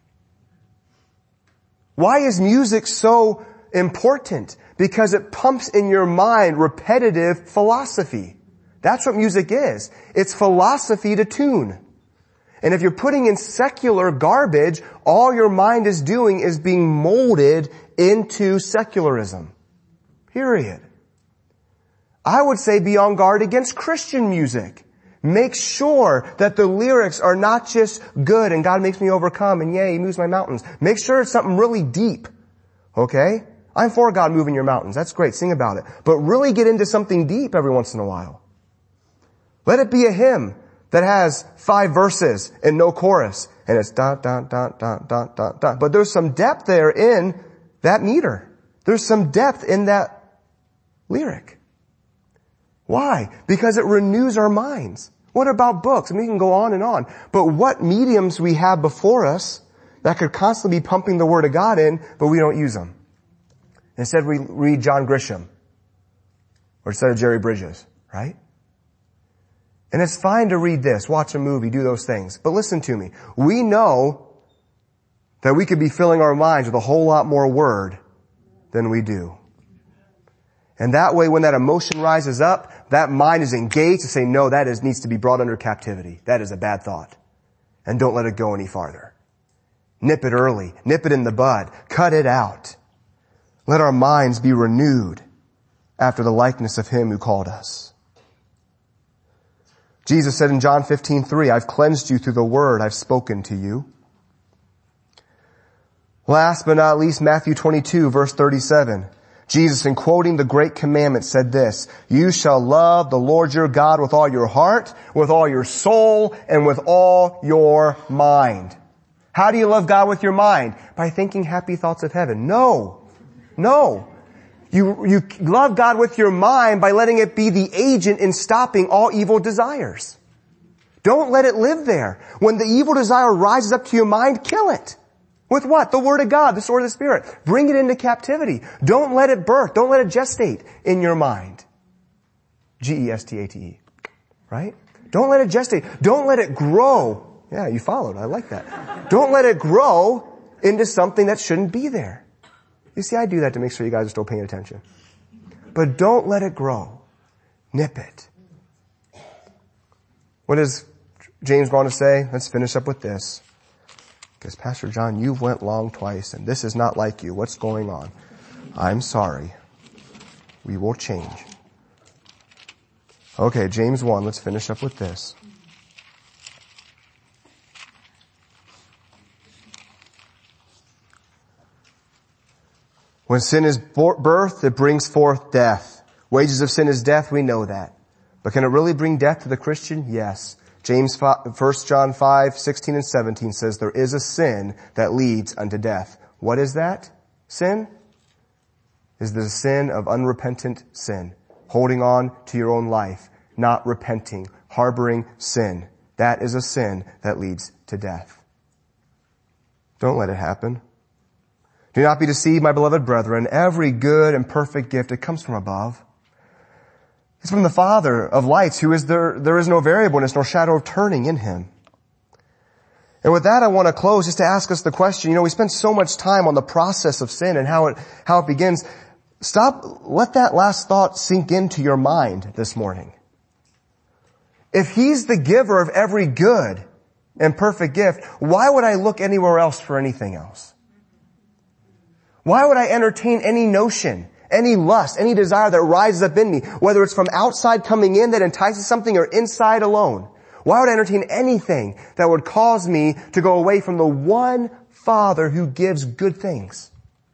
Speaker 1: Why is music so important? Because it pumps in your mind repetitive philosophy. That's what music is. It's philosophy to tune. And if you're putting in secular garbage, all your mind is doing is being molded into secularism. Period. I would say be on guard against Christian music. Make sure that the lyrics are not just good and God makes me overcome and yay, he moves my mountains. Make sure it's something really deep. Okay? I'm for God moving your mountains. That's great. Sing about it. But really get into something deep every once in a while. Let it be a hymn that has five verses and no chorus. And it's dot, dot, dot, dot, dot, dot, dot. But there's some depth there in that meter. There's some depth in that lyric. Why? Because it renews our minds. What about books? And we can go on and on. But what mediums we have before us that could constantly be pumping the Word of God in, but we don't use them. Instead we read John Grisham. Or instead of Jerry Bridges. Right? And it's fine to read this, watch a movie, do those things. But listen to me. We know that we could be filling our minds with a whole lot more Word than we do. And that way, when that emotion rises up, that mind is engaged to say, no, that is, needs to be brought under captivity. That is a bad thought. And don't let it go any farther. Nip it early. Nip it in the bud. Cut it out. Let our minds be renewed after the likeness of Him who called us. Jesus said in John fifteen three, I've cleansed you through the word I've spoken to you. Last but not least, Matthew twenty-two verse thirty-seven. Jesus, in quoting the great commandment, said this, you shall love the Lord your God with all your heart, with all your soul, and with all your mind. How do you love God with your mind? By thinking happy thoughts of heaven. No. No. You, you love God with your mind by letting it be the agent in stopping all evil desires. Don't let it live there. When the evil desire rises up to your mind, kill it. With what? The Word of God, the sword of the Spirit. Bring it into captivity. Don't let it birth. Don't let it gestate in your mind. G E S T A T E. Right? Don't let it gestate. Don't let it grow. Yeah, you followed. I like that. Don't let it grow into something that shouldn't be there. You see, I do that to make sure you guys are still paying attention. But don't let it grow. Nip it. What does James want to say? Let's finish up with this. Because Pastor John, you went long twice and this is not like you. What's going on? I'm sorry. We will change. Okay, James one, let's finish up with this. When sin is birthed, it brings forth death. Wages of sin is death, we know that. But can it really bring death to the Christian? Yes. James, First John five, sixteen and seventeen says there is a sin that leads unto death. What is that sin? Is the sin of unrepentant sin. Holding on to your own life, not repenting, harboring sin. That is a sin that leads to death. Don't let it happen. Do not be deceived, my beloved brethren. Every good and perfect gift, it comes from above. It's from the Father of lights, who is there, there is no variableness nor shadow of turning in Him. And with that, I want to close just to ask us the question, you know, we spend so much time on the process of sin and how it, how it begins. Stop, let that last thought sink into your mind this morning. If He's the giver of every good and perfect gift, why would I look anywhere else for anything else? Why would I entertain any notion, any lust, any desire that rises up in me, whether it's from outside coming in that entices something or inside alone? Why would I entertain anything that would cause me to go away from the one Father who gives good things?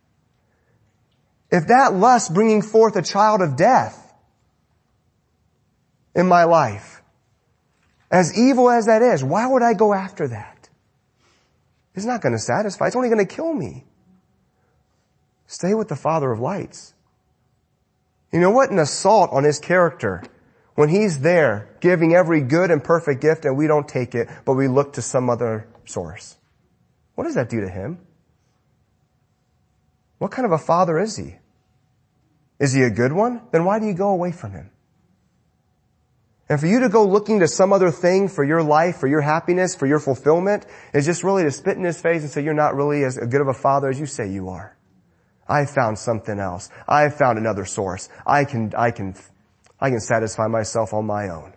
Speaker 1: If that lust bringing forth a child of death in my life, as evil as that is, why would I go after that? It's not going to satisfy. It's only going to kill me. Stay with the Father of lights. You know what? An assault on His character when He's there giving every good and perfect gift and we don't take it, but we look to some other source. What does that do to Him? What kind of a father is he? Is he a good one? Then why do you go away from him? And for you to go looking to some other thing for your life, for your happiness, for your fulfillment, is just really to spit in his face and say you're not really as good of a father as you say you are. I found something else. I found another source. I can, I can, I can satisfy myself on my own.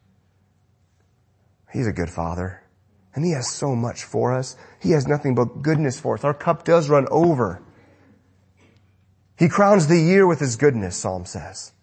Speaker 1: He's a good father. And he has so much for us. He has nothing but goodness for us. Our cup does run over. He crowns the year with his goodness, Psalm says.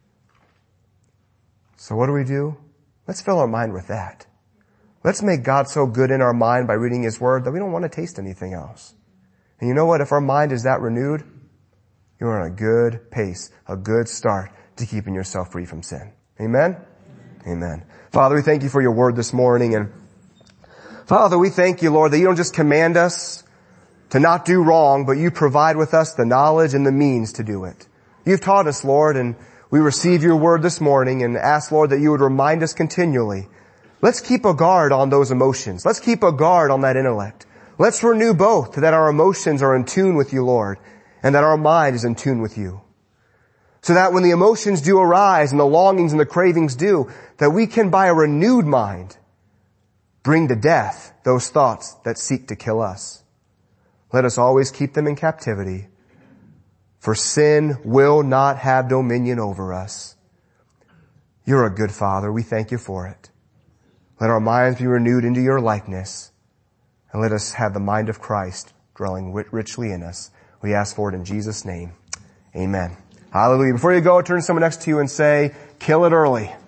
Speaker 1: So what do we do? Let's fill our mind with that. Let's make God so good in our mind by reading his word that we don't want to taste anything else. And you know what? If our mind is that renewed, you're on a good pace, a good start to keeping yourself free from sin. Amen? Amen. Father, we thank you for your word this morning. And Father, we thank you, Lord, that you don't just command us to not do wrong, but you provide with us the knowledge and the means to do it. You've taught us, Lord, and we receive your word this morning and ask, Lord, that you would remind us continually. Let's keep a guard on those emotions. Let's keep a guard on that intellect. Let's renew both, that our emotions are in tune with you, Lord, and that our mind is in tune with you. So that when the emotions do arise and the longings and the cravings do, that we can, by a renewed mind, bring to death those thoughts that seek to kill us. Let us always keep them in captivity, for sin will not have dominion over us. You're a good Father. We thank you for it. Let our minds be renewed into your likeness, and let us have the mind of Christ dwelling richly in us. We ask for it in Jesus' name. Amen. Hallelujah. Before you go, turn to someone next to you and say, kill it early.